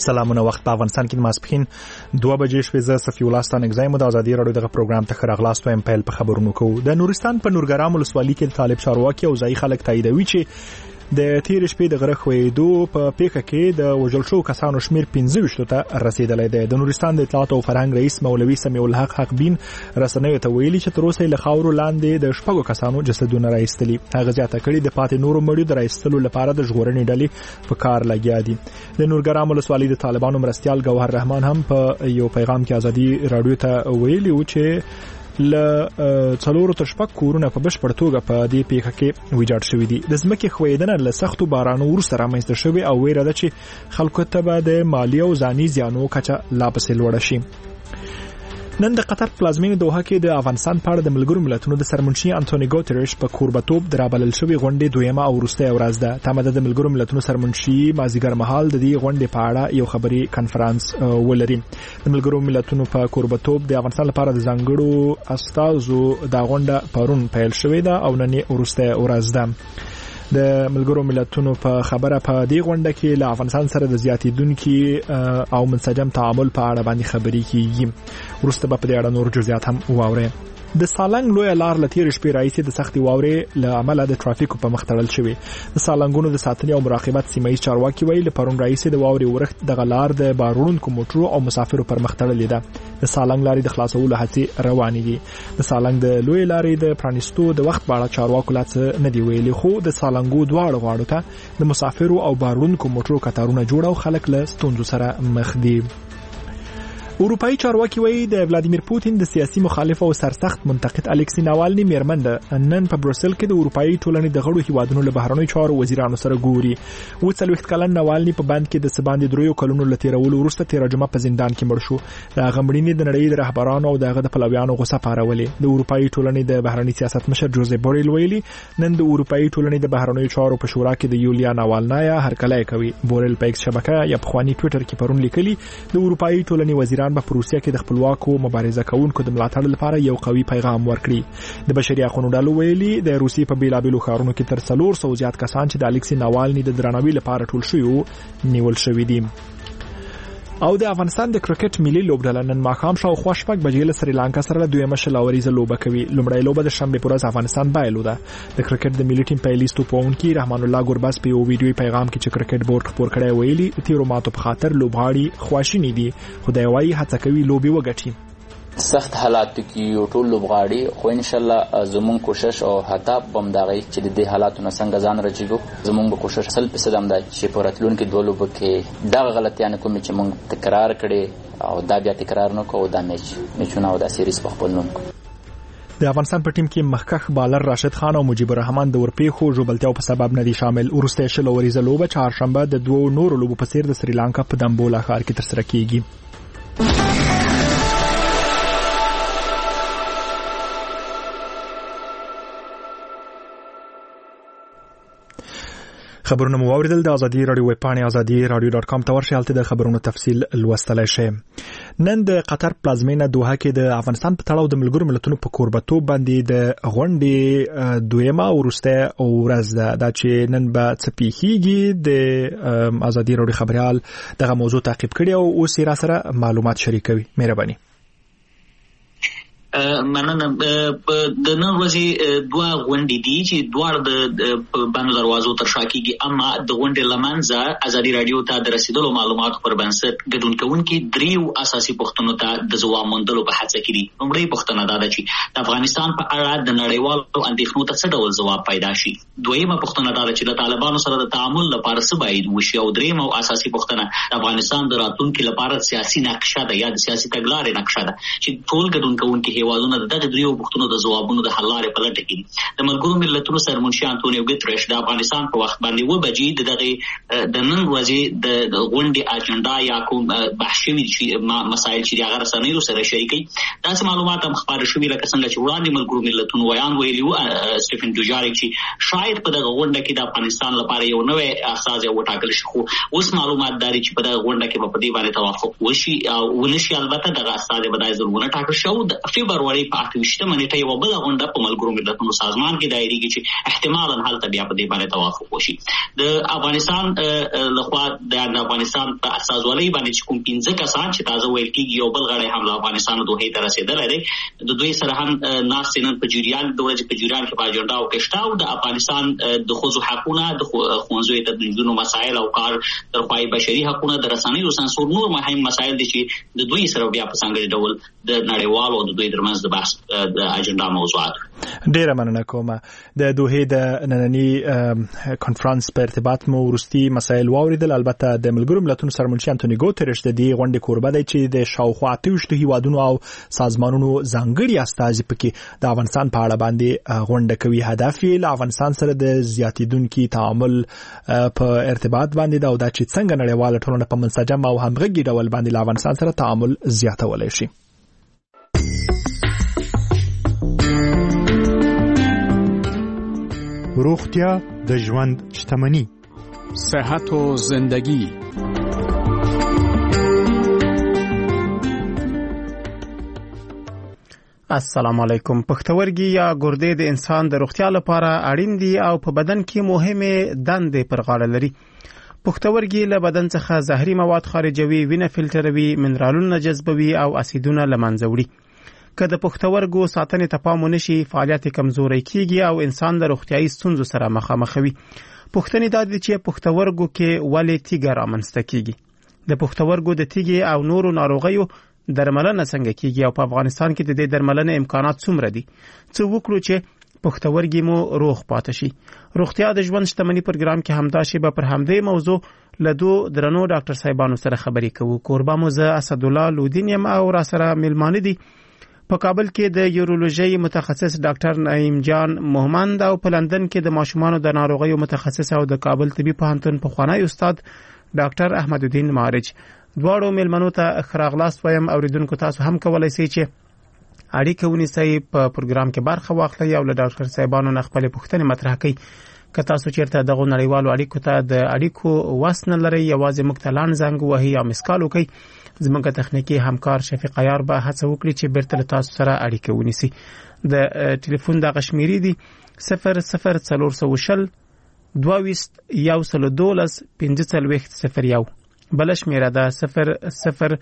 سلامونه. وخت په افغانستان کې د ماسپښین 2 بجې شوې. زه صفي الله ستانک زایم د ازادي رادیو دغه پروګرام ته راغلاست وایم. پیل په خبرونو کوو. د نورستان په نورګرام ولسوالۍ کې طالب چارواکي او ځایي خلک تاییدوي چې د تیر شپې د غره خوېدو په پیښه کې د وژل شو کسانو شمیر 25 ته رسیدلی دی. د نورستان د اطلاعات او فرهنګ رئیس مولوي سمیع الحق حقبین رسنیو ته ویلي چې تر اوسه له خاورو لاندې د 6 کسانو جسدونه راایستلي. هغه زیاته کړي د پاتې نورو مړیو د راایستلو لپاره د ژغورنې ډلې په کار لګیا دي. د نورګرام ولسوالۍ د طالبانو مرستيال ګوهر رحمان هم په یو پیغام کې ازادي رادیو ته ویلي و چې ل څلورو تر شپږ کورونه په بشپړ توګه په دې پیښه کې ویجاړ شوي دي. د ځمکې خوېدنه له سختو بارانو وروسته رامنځته شوې او ویره ده چې خلکو ته به د مالی او ځاني زیانو کچه لا پسې لوړه شي. نن د قطر پلازمینه دوحه کې د افغانستان په اړه د ملګرو ملتونو د سرمنشي انټونی ګوتریش په کوربتوب درابلل شوی غونډې دویمه او وروستۍ ورځ ده. تمه د ملګرو ملتونو سرمنشي مازیګر مهال د دې غونډې په اړه یو خبري کانفرنس ولري. د ملګرو ملتونو په کوربتوب د افغانستان لپاره د ځانګړو استازو د غونډه پرون پیل شوې ده او نن وروستۍ ورځ ده. د ملګرو ملتونو په خبره په دې غونډه کې له افغانستان سره د زیاتیدونکو او منسجم تعامل په اړه باندې خبرې کیږي. وروسته په دې اړه نور جزئیات هم واورئ. د سالنګ لوی لار لتیر شپې راځي د سختي واورې له عمله د ټرافیکو په مختړل شوی. د سالنګونو د ساتنې او مراقبت سیمایي چارواکي ویل پرون راځي د واورې ورښت د غلار د بارونکو موټرو او مسافرو پر مختړل ده. د سالنګ لارې د خلاصولو هڅې روانې دي. د سالنګ د لوی لارې د پرانیستو د وخت په اړه چارواکو لاڅ نه دی ویلي، خو د سالنګو دواړو غاړو ته د مسافرو او بارونکو موټرو کتارونه جوړ او خلک له ستونزو سره مخ دي. اروپאי چارواکي وایي د ولادیمیر پوتین د سیاسي مخالف او سرسخت منتقد الکسی ناوالني میرمن ده نن په بروسل کې د اروپאי ټولنې د غړو هیوادونو له بهرنیو چارو وزیرانو سره ګوري. و 40 کلن ناوالني په بند کې د سباندې دریو کلونو لتیرولو وروسته 13 جمعه په زندان کې مړ شو. د غمړینې د نړۍ د رهبرانو او دغه د پلویانو غوسه پارولې. د اروپאי ټولنې د بهرنی سیاست مشر جوزیف بوریل ویلي نن د اروپאי ټولنې د بهرنیو چارو په شورا کې د یولیا ناوالنایا هرکلی کوي. بوریل په ایکس شبکه یا په خواني ټوئیټر کې پرون لیکلي د اروپאי ټولنې وزیران په روسیه کې د خپلواکو مبارزه کوونکو د ملاتړ لپاره یو قوي پیغام ورکړي. د بشري حقوقو ډلو ویلي د روسیې په بیلابیلو ښارونو کې تر 400 زیات کسان چې د الکسی ناوالني د درناوي لپاره ټول شوي نیول شوي دي. او د افغانستان د کرکټ ملي لوبډله نن ماښام شاوخوا 6 بجې له سریلانکا سره دویمه شلاوریزه لوبه کوي. لومړی لوبه د شنبه پر ورځ افغانستان بایلو ده. د کرکټ د ملي ټیم پیلیستو پونکي رحمان الله ګورباس په یو ویډیوي پیغام کې چې کرکټ بورډ خبر کړی ویلي تیرو ماتو په خاطر لوبغاړي خواشینی دي، خدای وايي هڅه کوي لوبي وګټي. سخت حالات کې ټول لوبغاړي خو ان شاء الله زمون کوشش او هدف بم دغه چې د دې حالاتو نه څنګه ځان راځيګو. زمون به کوشش 100% هم ده چې په راتلونکو دوه لوبو کې دغه غلطیان کوم چې موږ تکرار کړي او دا بیا تکرار نه کوو. دا میچونه او دا سیریز په خپل نوم کوو. د افغانستان په ټیم کې مخکخ بالر راشد خان او مجيب الرحمن د ورپېخو جوړبلتیا په سبب نه دي شامل. ورسته شلوریزه لوبه چهارشنبه د دوه نورو لوبو په څیر د سریلانکا په دمبولا ښار کې ترسره کیږي. خبرونه مو اوریدل. د ازادي رادیو ویب پاڼه azadi.radio.com ته ورشئ، هلته د خبرونو تفصیل لوستلای شئ. نن د قطر پلازمینه دوحه کې د افغانستان په تړاو د ملګرو ملتونو په کوربتوب باندې د غونډې دویمه او وروستۍ ورځ ده. دا چې نن به څه پیښیږي د ازادي رادیو خبريال دغه موضوع تعقیب کړي او اوس یې را سره معلومات شریکوي. مهرباني. مننه. د نن ورځې دوه غونډې دي چې دواړه د بانو دروازو تر شا کېږي، اما د غونډې لمنځه ازادي رادیو ته د رسیدلو معلوماتو پر بنسټ ګډون کوونکي دریو اساسي پوښتنو ته د ځواب موندلو په هڅه کې دي. لومړی پوښتنه دا ده چې د افغانستان په اړه د نړیوالو اندېښنو ته څه ډول ځواب پیدا شي. دویمه پوښتنه دا ده چې د طالبانو سره د تعامل لپاره څه باید وشي. او دریمه او اساسي پوښتنه د افغانستان د راتلونکي لپاره سیاسي نقشه ده یا د سیاسي تګلارې نقشه ده چې ټول ګډون کوونکي هیوادونه دغه دریو پوښتنو د ځوابونو د حل لارې په لټه کې دي. د ملګرو ملتونو سرمنشي انټونی ګوتریش د افغانستان په وخت باندې 2 بجې د نن ورځې د غونډې اجنډا یا کوم بحث شوي مسایل چې هغه رسنیو سره شریکي داسې معلومات هم خبرې شوي لکه څنګه چې وړاندې ملګرو ملتونو ویان ویلي و سټیفن دوجاریک چې شاید په دغه غونډه کې د افغانستان لپاره یو نوې اساس یو ټاکل شي، خو اوس معلومات داري چې په دغه غونډه کې په دې باندې توافق وشي او ونشي. البته دغه اساس به د ځلونه ټاکل شو. د فبروري په 28 نیټه یو بل غونډه په ملګرو ملتونو سازمان کې دایریږي چې احتمالاً هلته بیا په دې باندې توافق وشي. د افغانستان لخوا د افغانستان په اساسوالۍ باندې چې کوم 15 کسان چې تازه ویل کېږي یو بل غړی هم له افغانستان دوه ته رسیدلی دی، د دوی سره هم ناست نن په جریان د ورځې په جریان کې په اجنډا او کې شته او د افغانستان د ښځو حقونه، د ښوونځیو د نجونو مسایل او کار تر پای بشري حقونه، د رسنیو سانسور، نور مهم مسایل دي چې د دوی سره بیا په څنګه ډول د نړیوالو او د دوی ترمنځ د بحث د اجنډا موضوعات. ډیره مننه کوم. د دوحې د نننی کانفرنس په ارتباط مو ورستي مسایل واوریدل. البته د ملګرو ملتونو سرمنشي انټونی ګوتریش د دې غونډې کوربه دی چې د شاوخوا 28 هیوادونو او سازمانونو ځانګړي استازي پکې د افغانستان په اړه باندې غونډه کوي. هدف یې له افغانستان سره د زیاتیدونکو تعامل په ارتباط باندې دا او دا چې څنګه نړیواله ټولنه په منسجم او همغږي ډول باندې له افغانستان سره تعامل زیاتولای شي. روغتیا د ژوند شتمنی، صحت و زندگی. السلام علیکم. پښتورګي یا ګردې د انسان د روغتیا لپاره اړین دي او په بدن کې مهمه دندې پر غاړه لري. پښتورګي له بدن څخه زهري مواد خارجوي، وینه فلټروي، منرالونه جذبوي او اسیدونه له منځه وړي. که د پښتورګو ساتنې ته پام ونشي، فعالیت کمزوري کیږي او انسان د روغتیايي ستونزو سره مخامخ وي. پوښتنې دا دي چې پښتورګو کې ولې تیږه رامنځته کیږي، د پښتورګو د تیږې او نورو ناروغیو درملنه څنګه کیږي او په افغانستان کې د دې درملنې امکانات څومره دي. څه وکړو چې پښتورګي مو روغ پاتې شي. روغتیا د ژوند شتمنی پروګرام کې همدا شیبه پر همدې موضوع له دوه درنو ډاکټر صاحبانو سره خبرې کوو. کوربه مو زه اسدالله لودین یم او را سره ملمانه دي په کابل کې د یورولوژي متخصص ډاکټر نعیم جان محمد او په لندن کې د ماشومانو د ناروغیو متخصص او د کابل طبي پوهنتون پخوانی استاد ډاکټر احمد الدین مارج. دواړو ملمنو ته خراغلاس وایم. اوریدونکو تاسو هم کولای شئ چې اړیکه ونیسئ، په پروګرام کې برخه واخلئ او له ډاکټر صاحبانو نه خپل پوښتنې مطرح کړئ. که تاسو چیرته دغه نړیوالو اړیکو ته د اړیکو وسنه لرئ، یوازې موږ ته لاند زنګ وهئ یا مسکال وکړئ. زموږ تخنیکی همکار شفیق عیار به هڅه وکړي چې بیرته تاسو سره اړیکه ونیسي. د ټلیفون د غشمیری دی 00420 22 112 1501. بل شمیره ده 00420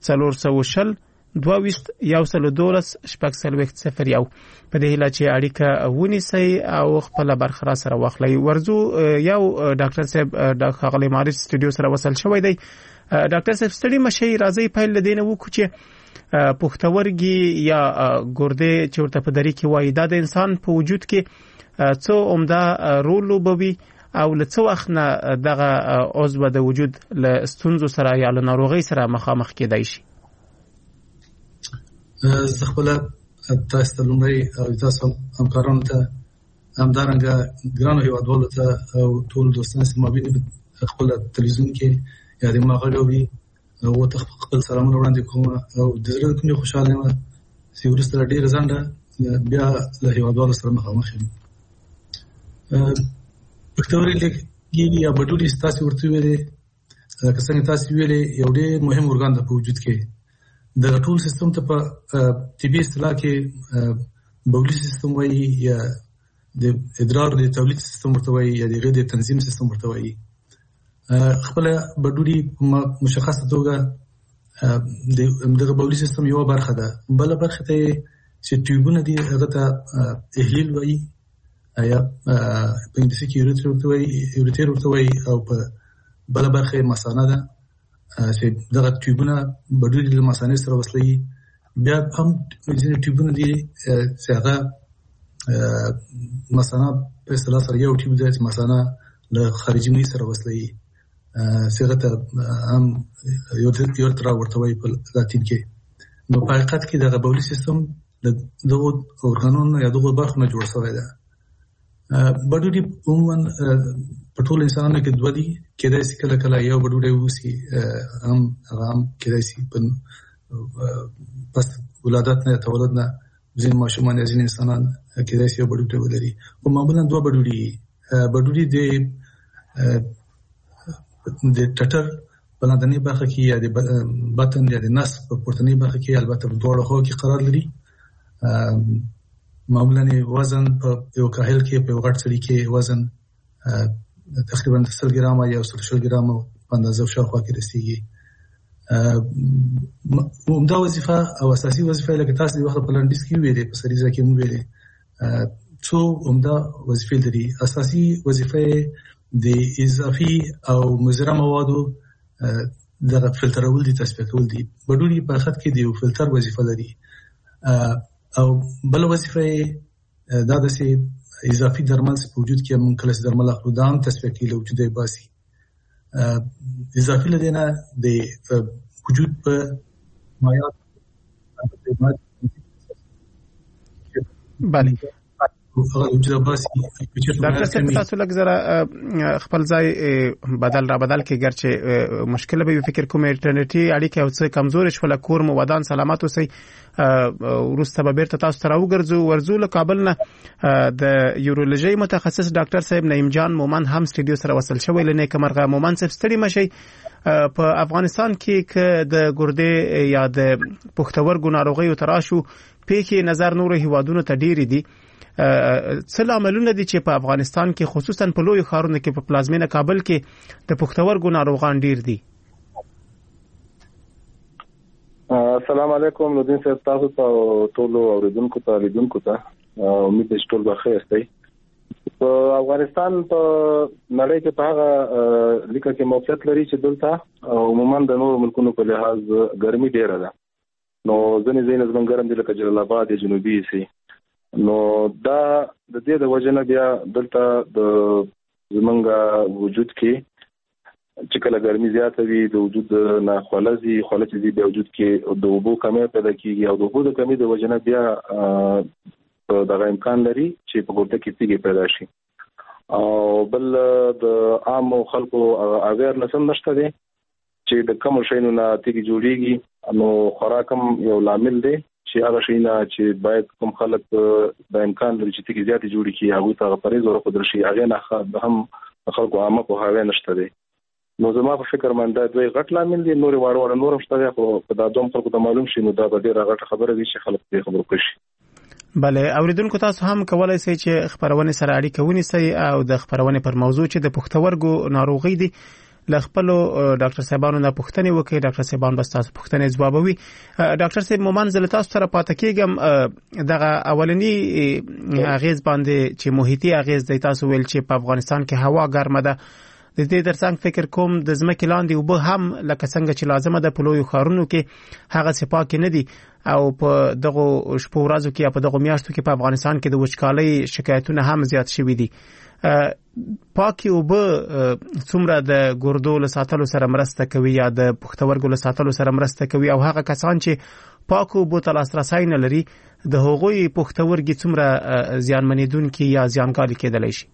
22 112 1501. په دې هیله چې اړیکه ونیسي او خپل برخه سره واخلي. ورزو یو ډاکټر صاحب د خغلی مارج سټوډیو سره وصل شوی دی. ډاکټر صاحب ستړي مشي، راځي پیل لدینه وکړو چې پښتورګي یا ګردې چې ورته په دری کې وایي دا د انسان په وجود کې څو عمده رول لوبوي او له څو وخت نه دغه عضو د وجود له ستونزو سره یا له ناروغۍ سره مخامخ کېدای شي. زه خپل تاسو ته لومړی او تاسو همکارانو ته همدارنګه ګرانو هیوادوالو ته او ټول دوستانو سره مبینه خپل تلویزیون کې یا د ماغلوبي او ته خپل سلامونه وړاندې کوم او د زړه کومې خوشاله یم چې ورسره ډېر ځانډه بیا له هیوادوالو سره مخامخ یم. پښتورګي یا بډوډي تاسو ورته ویلې، که څنګه تاسو ویلې یو ډېر مهم ارګان د وجود کې د ټول سیستم ته په طبي اصطلاح کې بولي سیستم وایي یا د ادرار د تولید سیستم ورته وایي یا د غده تنظیم سیستم ورته وایي. خپل بډوډي مشخصه توګه دغه بولي سیستم یو برخه ده. بل برخه ته چې ټیوبونه دي هغه ته احلیل وایي یا په انګلیسي کې یوریتر ورته وایي او په بل برخه مثانه ده چې دغه ټیوبونه بډوډي له مثانې سره وصلي. بیا هم ځینې ټیوبونه دي چې هغه مثانه په اصطلاح سره یو ټیوب دی چې مثانه له خارجي مې سره وصلي. صيغه هم یو تر ورته وایي په لاتین کې. نو په حقیقت کې دغه بولي سیستم دغه اورګانونو یا دغه برخو نه جوړ شوی دی. بډوډي عموما په ټول انسانانو کې دوه دي، کېدای شي کله کله یو بډوډي وسی هم کېدای شي پس ولادت نه تولد نه ځین ماشومان ځین انسانان کېدای شي یو بډوډي ولري. او معمولا دوه بډوډي د ټټر په لاندنۍ برخه کې یا د بطن یا د نس په پورتنۍ برخه کې البته په دواړو خواو کې قرار لري معمولا وزن په یو کاهل کې په غټ سړي کې وزن تقریبا 100 ګرام یا 100 ګرام په اندازه شاوخوا کې رسیږي. عمده وظیفه او اساسي وظیفه لکه تاسو د وخت په لنډیز کې ویلې په سریزه کې مو ویلې څو عمده وظیفې لري. اساسي وظیفه د اضافي او مضر موادو د فلټرول دي، تصفیه کول دي. بډونی په خط کې د فلټر وظیفه لري او بل وظیفه دا د اضافي درمل په وجود کې موږ کله درمل اخلو دا هم تصفیه کیږي وجود باسي. اضافي لدينا د وجود په مایات بله ډاکټر صاحب تاسو لږ زره خپل ځای بدل کې ګرچه مشکل به فکر کوم انټرنیټي اړیکه او څه کمزوري شول کور مو ودان سلامات اوسئ. ورسته به بیرته تاسو ته ورځو له کابل نه د یورولوژي متخصص ډاکټر صاحب نعیم جان مومن هم سټډیو سره وصل شوی. لنه کمرغه مومن صاحب ستړي مشي. په افغانستان کې د ګردې یا د پښتورګو ناروغي تراشو په نظر نور هیوادونو ته ډیر دي. څه عملونه دي چې په افغانستان کې خصوصا په لوی ښارونو کې په پلازمینه کابل کې د پښتورګو ناروغان ډیر دي؟ السلام علیکم نودین صاحب، تاسو ته ټول اوریدونکو ته لیدونکو ته امید چې ټول بخیر یاستئ. په افغانستان په نړۍ کې په هغه لیکه کې موقعیت لري چې دلته عموما د نورو ملکونو په لحاظ ګرمي ډیره ده. نو ځینې زموږ ګرم دي لکه جلال آباد جنوبي سي. نو دا د دې د وجنه بیا دلته د زمونږ وجود کې چې کله ګرمي زیاته وي د وجود نه خلزي د وجود کې د اوبو کمی پیدا کیږي او د اوبو د کمی د وجنه بیا دغه امکان لري چې په ګرده کې تیږي پیدا شي. او بل د عام خلکو اویرنس هم نشته دي چې د کوم شینو نه تیږي جوړیږي. نو خوراکم یو لامل دی چې هغه شینه چې باید کوم خلک د امکان لري چې تیږي زیاتې جوړي کی هغه ته پرېز ورکړل شي هغه نه هم خلکو عامه په هاوی نشته دي. نو زما په فکر باندې دوی غټ لامل دي. نور وړ نورم شته خو په دا دوم خلکو ته معلوم شي نو دا به ډیره غټه خبره وي چې خلک دې خبرو کوي. بله اوریدونکو تاسو هم کولای شئ چې خبرونه سره اړیکه ونیسئ او د خبرونه پر موضوع چې د پښتورګو ناروغي دي لخپلو ډاکټر صاحبانو نه پوښتنه وکړي. ډاکټر صاحبان بس تاسو پوښتنه ځوابوي. ډاکټر صاحب مومن زله تاسو سره پاتې کېږم دغه اولنی اغیز باندې چې محیطي اغیز د تاسو ویل چې په افغانستان کې هوا ګرمه ده. د دې ترڅنګ فکر کوم د ځمکې لاندې اوبه هم لکه څنګه چې لازمه ده په لوی ښارونو کې هغه سپاک نه دي او په دغه شپو ورځو کې په دغه میاشتو کې په افغانستان کې د وچکالۍ شکایتونه هم زیات شوي دي. پاکي اوبه څومره د ګردو له ساتلو سره مرسته کوي یا د پښتورګو له ساتلو سره مرسته کوي او هغه کسان چې پاکو اوبو ته لاسرسی نه لري د هغوی پښتورګي څومره زیانمنېدونکي یا زیانګالي کېدلی شي؟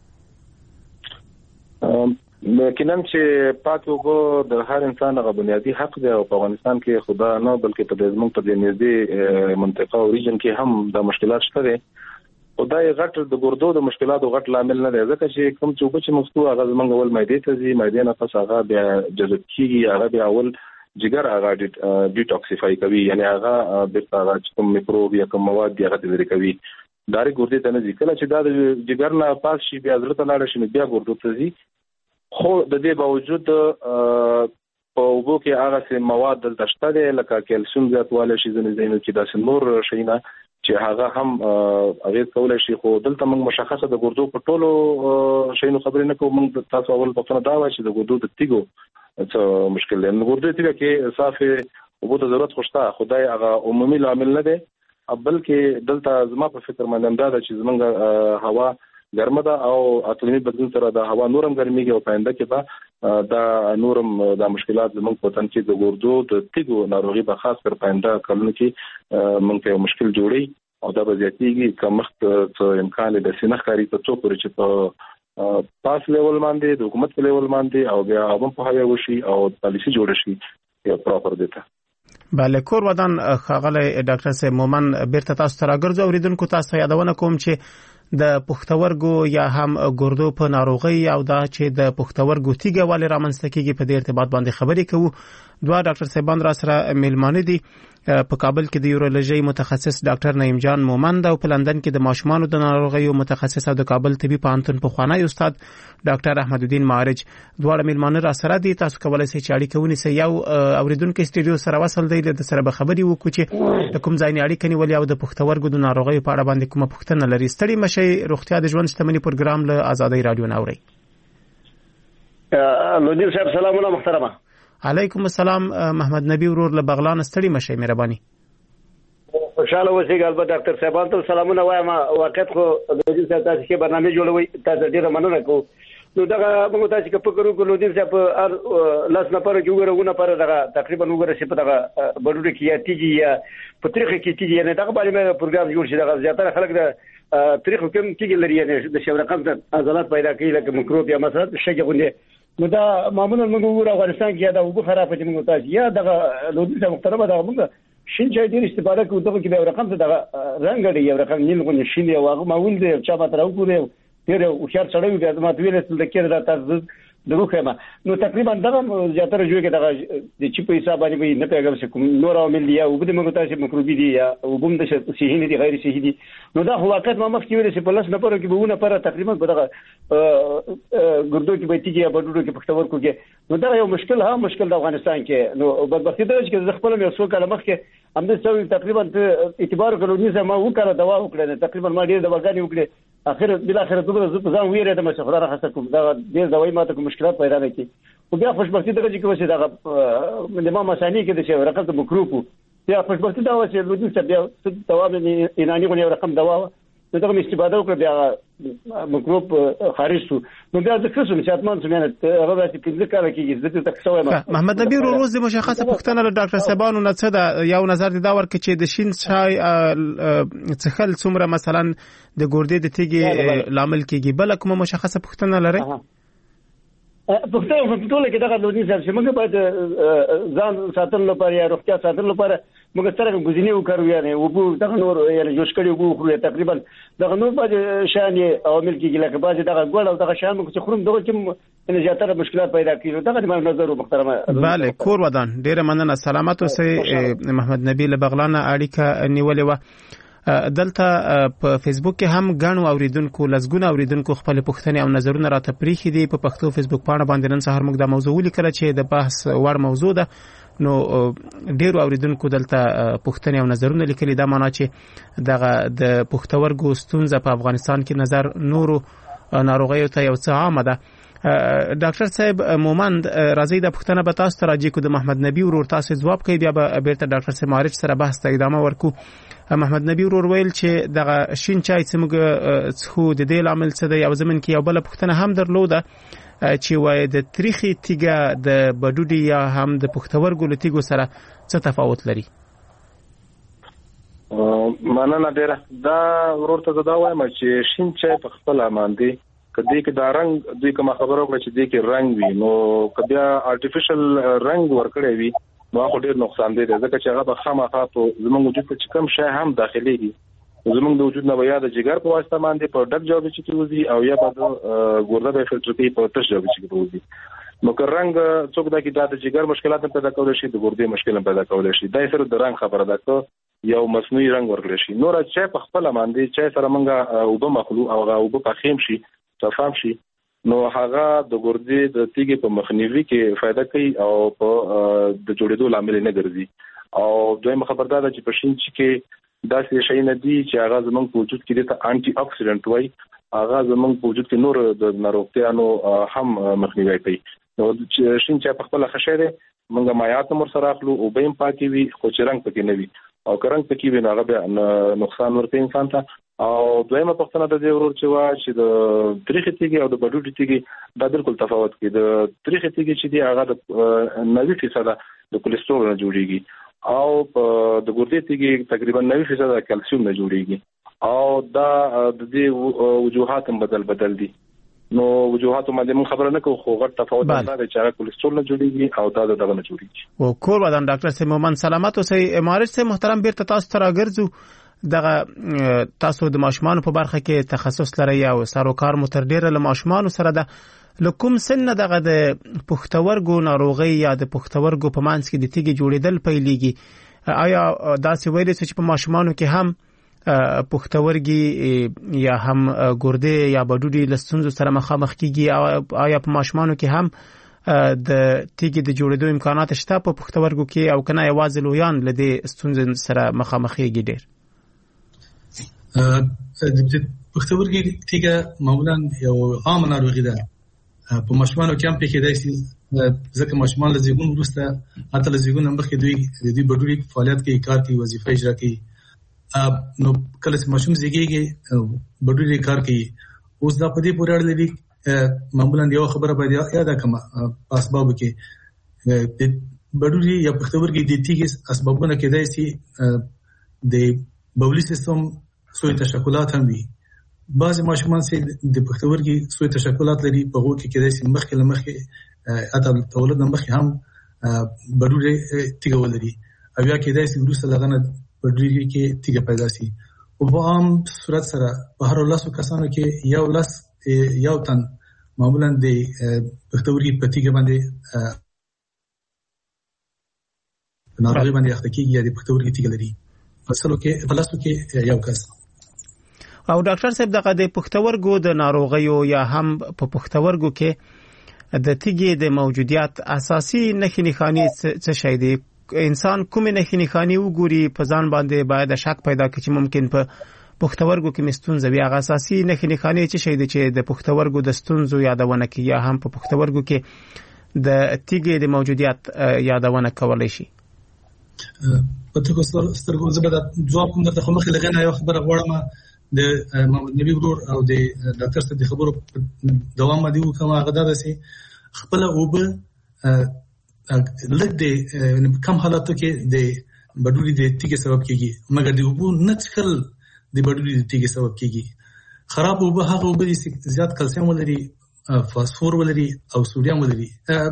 یقینا چې پاک اوبه د هر انسان غو بنیادی حق دی او په افغانستان کې خدا نه بلکې په زموږ په نږدې منطقه او ریجن کې هم د مشکلات شته دي. خدای غټ د ګردو د مشکلاتو غټ لامل نه دی ځکه چې کوم چې اوبه چې مفتو هغه زموږ اول معدې ته ځي، معدې نه پس هغه بیا جذب کیږي، هغه بیا اول جګر هغه ډیټاکسیفای کوي، یعنی هغه بیرته هغه کوم میکروب یا کوم مواد هغه لري کوي داري ګردې ته نه ځي. کله چې دا د جګر نه پاس شي بیا زړه ته لاړ شي بیا ګردو ته ځي. خو د دې باوجود په اوبو کې هغه څه مواد دلته شته دي لکه کیلشیم زیاتوالی شي ځینې ځینو کې داسې نور شیونه چې هغه هم اغیز کولای شي. خو دلته موږ مشخصه د ګردو په ټولو شیونو خبرې نه کوو. موږ تاسو اول په څنډه دا وایي چې د ګردو د تیګو څه مشکل دی. نو ګردو تیګه کې صافي اوبو ته ضرورت خوشته خدای هغه عمومي عامل نه دی بلکې دلته زما په فکر باندې دا چې زمونږ هوا ګرمه ده او اقلیمي بدلون سره د هوا نورم ګرميږي او پاینده کې به دا نورم د مشکلات زموږ په تن کې د ګردو د تیګو ناروغي به خاص کر پاینده کلونو کې موږ ته مشکل جوړي او دا به زیاتېږي کوم وخت امکان د سینخ کاری ته څو پورې چې په پاس لیول باندې د حکومت په لیول باندې او بیا هم په هغه وشي او پالیسي جوړ شي یو پراپر دیتا. بله کور ودان خاغله ډاکټر صاحب مومن بیرته تاسو ته راګرځو. اوریدونکو تاسو یادونه کوم چې د پښتورګو یا هم ګردو په ناروغي او دا چې د پښتورګو تیږه ولې رامنځته کیږي په دې ارتباط باندې خبرې کوو. دوه ډاکټر صاحبان را سره میلمانه دي. په کابل کې د یورولوژي متخصص ډاکټر نعیم جان مومند او په لندن کې د ماشومانو د ناروغیو متخصص او د کابل طبي پوهنتون پخوانی استاد ډاکټر احمد الدین معرج دواړه میلمانه را سره دي. تاسو کولای شئ چې اړیکه ونیسئ. یو اوریدونکو استډیو سره وصل دی د سره به خبري وکړو چې کوم ځای نه اړیکه نیولې او د پښتورګو د ناروغیو په اړه باندې کومه پوښتنه لري. ستړي مشي روغتیا د ژوند شتمنۍ پروګرام له آزادۍ رادیو ناوړي. نودین صاحب سلامونه محترمه. علیکم السلام محمد نبی ورور له بغلان. ستړي مشي مهرباني. خوشاله اوسئ. البته ډاکټر صاحبان ته سلامونه وایم. واقعیت خو نودین صاحب تاسو کې برنامه جوړوي تاسو ډیره مننه کوم. نو دا موږ تاسو کې فکر وکړو نودین صاحب لاس نه پر جوړونه پر دا تقریبا وګوره چې په دا بډوډه کې یا تیږي یا په طریقې کې تیږي نه دا باندې پروګرام جوړ شي. دا زیاتره خلک د طریقو کوم تیږي لري نه د شورقم د عضلات پیدا کوي لکه مکروب یا مثلا شګه غونډه. نو دا معمولا موږ وګورو افغانستان کې دا وګ خراب دي. موږ تاسو یا دا نودین صاحب محترمه دا موږ شین چای ډیر استفاده کوو. دغه کې د رقم څه د رنگ دی یو رقم نیل غونډه شین دی واغه معمول دی چا به تر وګورو ډیر او خیر سره وي. ما ته ویل چې د کېر دا تاسو دغه ما نو تقریبا دا زیاتره جوړ کې دا د چي په حساب باندې نه پیغام چې کوم نور عوامل دی او بده موږ تاسو مکروبي دي یا وبم د صحیح نه دي غیر صحیح دي. نو دا واقعیت ما مخکې ویل چې په لاس نه پره کې بهونه پر تقریبا په دغه ګردو کې بیتي یا بډوډو کې پښتورګو کې. نو دا یو مشکل د افغانستان کې. نو بدبختي ده چې زه خپل یو څو کاله مخکې هم د څو تقریبا اعتبار کړو نیزه ما وکړه دوا وکړه تقریبا ما ډیر دواګانې وکړه. اخر بل اخر ته زه په ځان ویره د مشخصه راخصه کوم دا ډیر دوايي ماته کوم مشکلات پیدا نه کی. او بیا خوشبختی دغه چې کوم څه دغه د ما مسانی کې د څه رقم د مکروب بیا خوشبختی دا و چې لودین څه بیا دوا به انانی غو یو رقم دوا دغه استفاده وکړه بیا مکروب خارج شو. نو بیا د څه څه چاتمان څنګه هغه چې پنځه کال کېږي زه ته څه محمد نبی روز د مشخصه پښتنه له ډاکټر صاحبانو نه څه دا یو نظر دی دا ورکه چې د شین چای څخل څومره مثلا د ګردې د تیږي لامل کېږي بل کومه مشخصه پښتنه لري. پښتنه په ټوله کې دغه لودین صاحب چې موږ باید ځان ساتل لپاره یا روغتیا ساتل لپاره موږ سره غوښنی وکړو یعنی وبو دغه نور یعنی جوش کړي وګو خو تقریبا دغه نور باندې شان عوامل کېږي لکه باندې دغه ګول او دغه شان موږ چې خورم دغه کوم ان زیاتره مشکلات پیدا کیږي. دغه د نظر محترمه. bale کور ودان ډیره مننه. سلامات اوسئ. محمد نبی له بغلان اړیکه نیولې و. دلته په فیسبوک کې هم غاڼو اوریدونکو لزګونه اوریدونکو خپل پوښتنې او نظرونه راته پریخي دي په پښتو فیسبوک باندې باندې نن سهار موږ د موضوع لیکل چې د بحث وړ موضوع ده. نو ډیرو اوریدونکو دلته پوښتنې او نظرونه لیکلي. دا معنی چې دغه د پښتورګو ستونزه په افغانستان کې نظر نورو ناروغیو ته یو څه عامه ده. ډاکټر صاحب مومند راځي د پښتنه به تاسو ته راځي کو د محمد نبی ورور تاسو ځواب کوي بیا به بیرته ډاکټر صاحب معرج سره بحث ته ادامه ورکو. محمد نبی ورور ویل چې دغه شین چای څخه څخه د دې عامل څه دی او زمين کې یو بل پښتنه هم درلوده چې وای د تاریخي تیګه د بډوډي یا هم د پښتورګو لتیګو سره څه تفاوت لري. مننه ډیره. دا ورور ته دا وایم چې شین چای په خپل باندې کدی کې دا رنگ دوی کوم خبرو کړ چې دې کې رنگ وي نو کبیا آرټیفیشل رنگ ورکړی وي نو خو ډیر نقصان دی ځکه چې هغه به خامخا په زموږ وجود کې کم شی هم داخليږي. زموږ د وجود نه بیا د جګر په واسطه باندې په ډک جواب چې کیږي او یا په ګرده به فلټر کې په تش جواب چې کیږي. نو که رنگ څوک دا کې د جګر مشکلات پیدا کول شي د ګردې مشکلات پیدا کول شي. دا سره د رنگ خبره ده که یو مصنوعي رنگ ورکړي شي. نور چې په خپل باندې چې سره منګه او به مخلو او به پخیم شي تفهم شي نو هغه د ګردې د تیګې په مخنیوي کې فائدہ کوي او په د جوړېدو لامل نه ګرځي. او دویمه خبردار ده چې په شین کې داسې شی نه دي چې هغه زموږ په وجود کې د انټي اکسیډنټ وای هغه زموږ په وجود کې نور د ناروغتیانو هم مخنیوي کوي. نو چې شین چې په خپل خشه ده موږ مایات مر سره اخلو او به پاکي وي خو چې رنگ پکې نه وي او کرنګ پکې وي هغه به نقصان ورته انسان ته. او دویمه پښتنه د دې ورور چې وا چې د تاریخي تیګي او د بډوډي تیګي دا بالکل تفاوت کوي. د تاریخي تیګي چې دی هغه د 90% د کولیسټرول نه جوړیږي او د ګردې تیګي تقریبا 90% د کلسیم نه جوړیږي او دا د دې وجوهات هم بدل دي. نو وجوهات باندې مون خبره نه کوو خو غټ تفاوت دا دی چې هغه کولیسټرول نه جوړیږي او دا دغه نه جوړیږي. او کور ودان ډاکټر سیم مومن سلامات اوسئ. معرج سے محترم بیرته تاسو ته راګرځو. دغه تاسو د ماشومان په برخه کې تخصص لري او سروکار مو تر ډیره له ماشومان سره ده لکم سن دغه د پښتورګو ناروغي یا د پښتورګو په مانس کې د تیږې جوړېدل پیلېږي آیا دا څه ویلې چې په ماشومانو کې هم پښتورګي یا هم ګردې یا بډوډي لستونزو سره مخامخ کیږي آیا په ماشومانو کې هم د تیږې د جوړېدو امکانات شته په پښتورګو کې او کنه یوازې لویان له دې ستونزو سره مخامخېږي ډېر د پښتورګي تیږه معمولا یو عام ناروغي ده په ماشومانو کې هم پکې دی ځکه ماشومان له زیږون وروسته حتی له زیږون مخکې دوی د دې بډوډي فعالیت کوي کار کوي وظیفه اجرا کوي نو کله چې ماشوم زیږیږي بډوډي کار کوي اوس دا په دې پورې اړه لري معمولا یو خبره باید یاد کړم په اسباب کې د بډوډي یا پښتورګي د تیږې اسبابونه کې دی چې د بولي سیستم سوی تشکلات هم وي بعض ماشومان چې د پښتورګي سوی تشکلات لري په هغه کې کېدای شي مخکې لمخکې اته تولد مخکې هم بډوډي تیږه ولري او یا کېدای شي وروسته لغنه بډوډي کې تیږه پیدا شي او په عام صورت سره په هر لاسو کسانو کې یو تن معمولا د پښتورګي په تیږه باندې ناروغي باندې اخته کېږي یا د پښتورګي تیږه لري فصلو کې فلسو کې یو کس او ډاکټر صاحب دغه د پښتورګو د ناروغیو یا هم په پښتورګو کې د تیږې د موجودیت اساسي نښې نښانې څه شي دي انسان کومې نښې نښانې وګوري په ځان باندې باید شک پیدا کړي چې ممکن په پښتورګو کې مستونزه وي هغه اساسي نښې نښانې څه شي دي چې د پښتورګو د ستونزو یادونه کوي یا هم په پښتورګو کې د تیږې د موجودیت یادونه کولای شي په تاسو سترګو زبده جواب کوم درته مخې لګنه یو خبره غواړم د محمد نبی ورور او د ډاکټر څخه د خبرو دوام دی کوم هغه دا سي خپل اوبه لږ د کم حالاتو کې د بډوډي د تیږې سبب کیږي مګر د اوبو نه څخل د بډوډي د تیږې سبب کیږي خراب اوبه هغه اوبه چې زیات کلسیم ولري فاسفور ولري او سوډیم ولري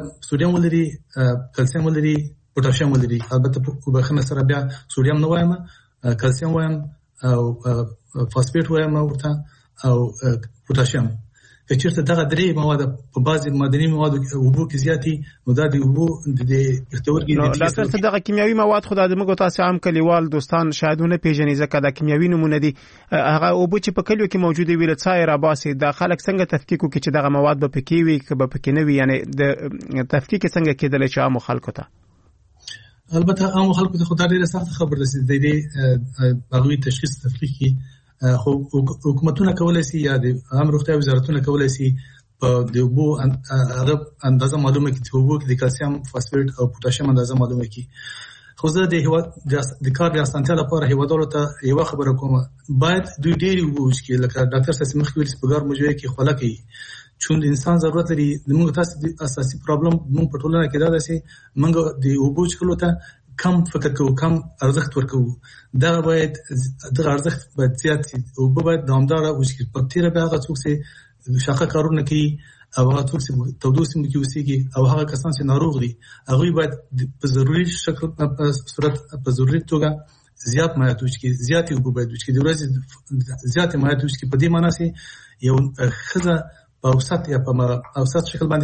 کلسیم ولري پوتاشیم ولري البته په بخنه سره بیا سوډیم نه وایم کلسیم وایم او فاسفیټ وایم ورته او پوتاشیم که چیرته دغه درې مواد په بعضي معدني موادو اوبو کې زیاتی نو دا د اوبو د پښتورګي ډاکټر څه دغه کیمیاوي مواد خو د موږ تاسو عام کلیوال دوستان شاهدونه پیژنې ځکه د کیمیاوي نمونه دي هغه اوبو چې په کلیو کې موجوده وي له څای را باسي د خلک څنګه تفکیک کوي چې دغه مواد به پکې وي که به پکې نه وي یعنی د تفکیک څنګه کېدل چې عام خلکو ته البته عام خلکو ته خدای ډیره سخت خبر رسیدي دی هغه تشخیص تفکیک کی خو حکومتونه کولای شي یا د عام روغتیا وزارتونه کولای شي په د اوبو هغه اندازه معلومه کړي چې اوبو کې د کلسیم فاسفیټ او پوتاشیم اندازه معلومه کړي خو زه د هوا د کار د اسانتیا لپاره هیوادارو ته یو خبره کوم باید دوی ډېری اوبو چې لکه ډاکټر ساسي مخکې سپګار موجوده کې خلا کوي چون انسان ضرورت لري موږ تاسو د اساسي پرابلم موږ په ټولنه کې دا دي موږ د اوبو چلو ته کم فکر کوو کم ارزښت ورکوو دا باید د ارزښت باید زیات او باید دوامدار او چې په تیر به هغه څوک چې شاقه کارونه کوي او هغه څوک چې تودوسي مو کې وسیږي او هغه کسان چې ناروغ دي هغه باید په ضروري شکل په صورت په ضروري توګه زیات مایاتوش کې زیات او باید چې د ورځې زیات مایاتوش کې په دې معنی سي یو خزه په اوسط یا په اوسط شکل باندې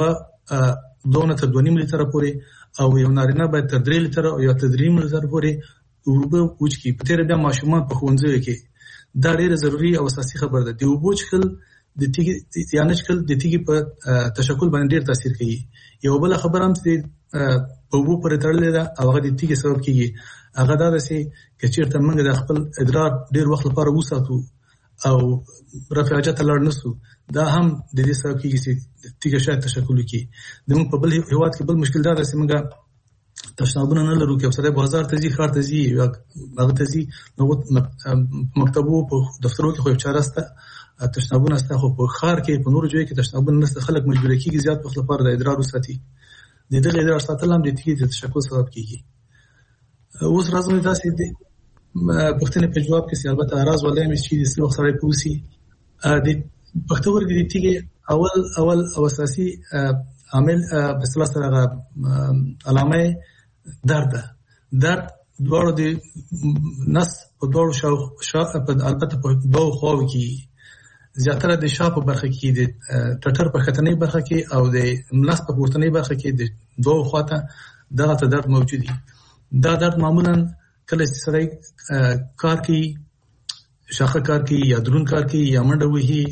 2 تر 2.5 لیتر پورې او یو نارینه باید تر 3 لیتر او یا تر 3 لیتر پورې اوبه وڅکي په تیر بیا ماشومان په ښوونځي کې دا ډیره ضروری او اساسي خبره ده د اوبو چخل د تیږي یعنی چخل د تیږي په تشکل باندې ډیر تاثیر کوي یو بل خبره هم چې په اوبو پر تړلې ده او هغه د تیږي سبب کیږي هغه دا چې کچیرته موږ د خپل ادرار ډیر وخت لپاره وساتو او رفاجت لړ نسو دا هم د دې سبب کیږي چې تیږه شاید تشکل کوي د موږ په بل هیواد کې بل مشکل دا ده چې موږ تشنابونه نه لرو کې سره بازار ته ځي خار ته ځي هغه ته ځي نو مکتبو په دفترو کې خو چارسته تشنابونه ستا خو په خار کې په نور ځای کې تشنابونه نشته خلک مجبور کیږي زیات وخت لپاره د ادرار وساتي د دې ادرار ساتل هم د تیږې د تشکل سبب کیږي اوس راځم تاسو د پښتنې په جواب کې البته راز ولې مې چې د سلوخ سره پوسی د پښتورګي د تیږې اول او اساسي عامل په اصطلاح سره علامه درد دوړو د نس په دوړو شاو البته په دوه خواو کې زیاتره د شا په برخه کې د ټټر په خطرنۍ برخه کې او د ملاس په پورتنۍ برخه کې د دوه خواته دغه درد موجود دي. دا درد معمولا کله چې سړی کار کوي، شاخه کار کوي یا درون کار کوي یا منډه وهي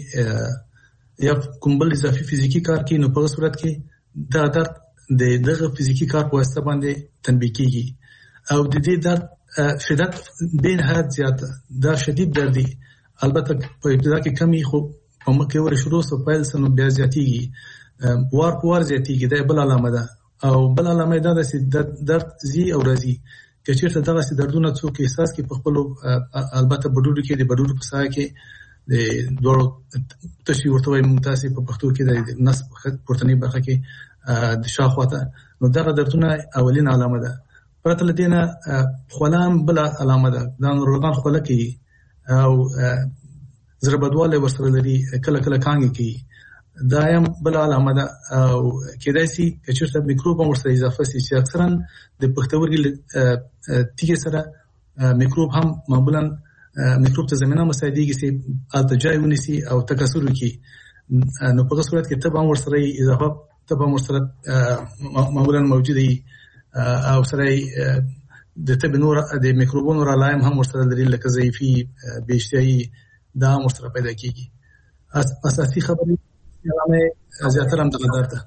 یا کوم بل اضافي فزیکی کار کوي، نو په صورت کې دا درد دغه فزیکی کار په واسطه باندې تنبیه کیږي او د دې درد شدت به نهایت زیاته دا شدید درد دی. البته په ابتدا کې کمی خو په مکه ور شروع سو پیل سم بیا زیاتیږي، وار په وار زیاتیږي. دا بل علامه ده او بل علامه ده چې درد زی او رازي که چیرته دغه سي دردونه څوک احساس کې په خپل البته بډوډو کې د بډوډو په سایه کې د دوړو تشویق ورته وایي ممتاز په پښتو کې د نس پورتنۍ برخه کې د شاخواته، نو دغه دردونه اولین علامه ده. پرته لدينا خلام بلا علامه ده، دا نورغان خوله کوي او زربدواله ورسره لري، کله کله کانګي کوي، دا هم بل علامه ده. او کېدای شي چې چېرته میکروب هم ورسره اضافه شي چې اکثرا د پښتورګي تیږې سره میکروب هم معمولا میکروب ته زمينه مساعدېږي چې التجای ونیسي او تکثر وکړي، نو په صورت کې تبع ورسره اضافه تبع ورسره معمولا موجوده او سره د تب نور د میکروبونو را لایم هم ورسره لري، لکه ضعیفي بیشتري دا هم ورسره پیدا کیږي. اساسي خبرې علامه زیاتره هم دغه ده.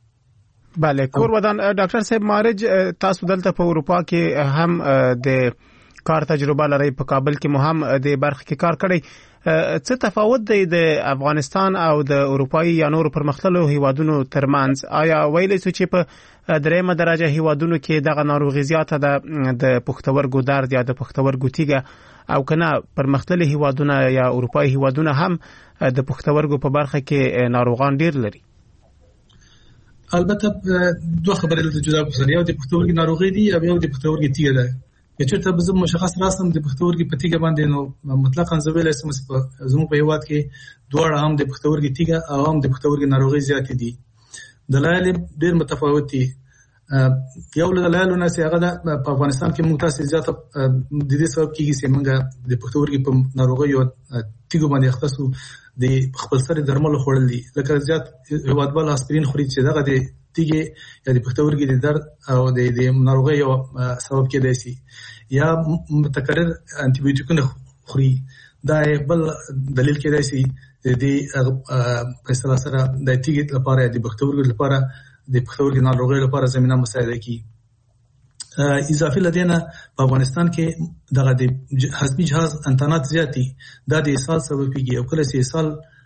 بله کور ودان ډاکټر صاحب مارج تاسو دلته په اروپا کې هم د کار تجربه لري، په کابل کې مو هم د برخه کې کار کړی. څه تفاوت دی د افغانستان او د اروپایي یا نور پرمختللو هیوادونو ترمنځ؟ آیا ویلی شو چې په دریمه درجه هیوادونو کې دغه ناروغي زیاته ده د پښتورګو درد یا د پښتورګو تیږه، او کنه پرمختللي هیوادونه یا اروپایي هیوادونه هم د پښتورګو په برخه کې ناروغان ډیر لري؟ البته دوه خبرې د جدا کوي، یو د پښتورګي ناروغي دی او یو د پښتورګي تیږه ده. چې ته به مشخص راسم د پښتورګي په تیږه باندې نو مطلقاً زویل اسم زموږ په هیواد کې دوه هم د پښتورګي تیږه او هم د پښتورګي ناروغي زیات دي. دلایل ډېر متفاوت دي. یو له دلایلونو چې هغه په افغانستان کې موږ تاسو زیات د دې سبب کېږي چې موږ د پښتورګي په ناروغي او تیږه باندې اختصو د خپل سره درمل خوړل دي، لکه زیات هیوادوال اسپرین خوري چې دغه د تیږه یا د پښتورګي د درد او د ناروغي یو سبب کېدای شي، یا متکرر انټي بایوټیکونه خوري، دا بل دلیل کېدای شي د په سره د تیږه لپاره د پښتورګي لپاره د پښتورګي ناروغي لپاره زمينه مساعده کوي. اضافي لدينا په افغانستان کې دغه د هضمي جهاز انتانات زیاتی، دا د اسهال سبب کېږي او کله چې اسهال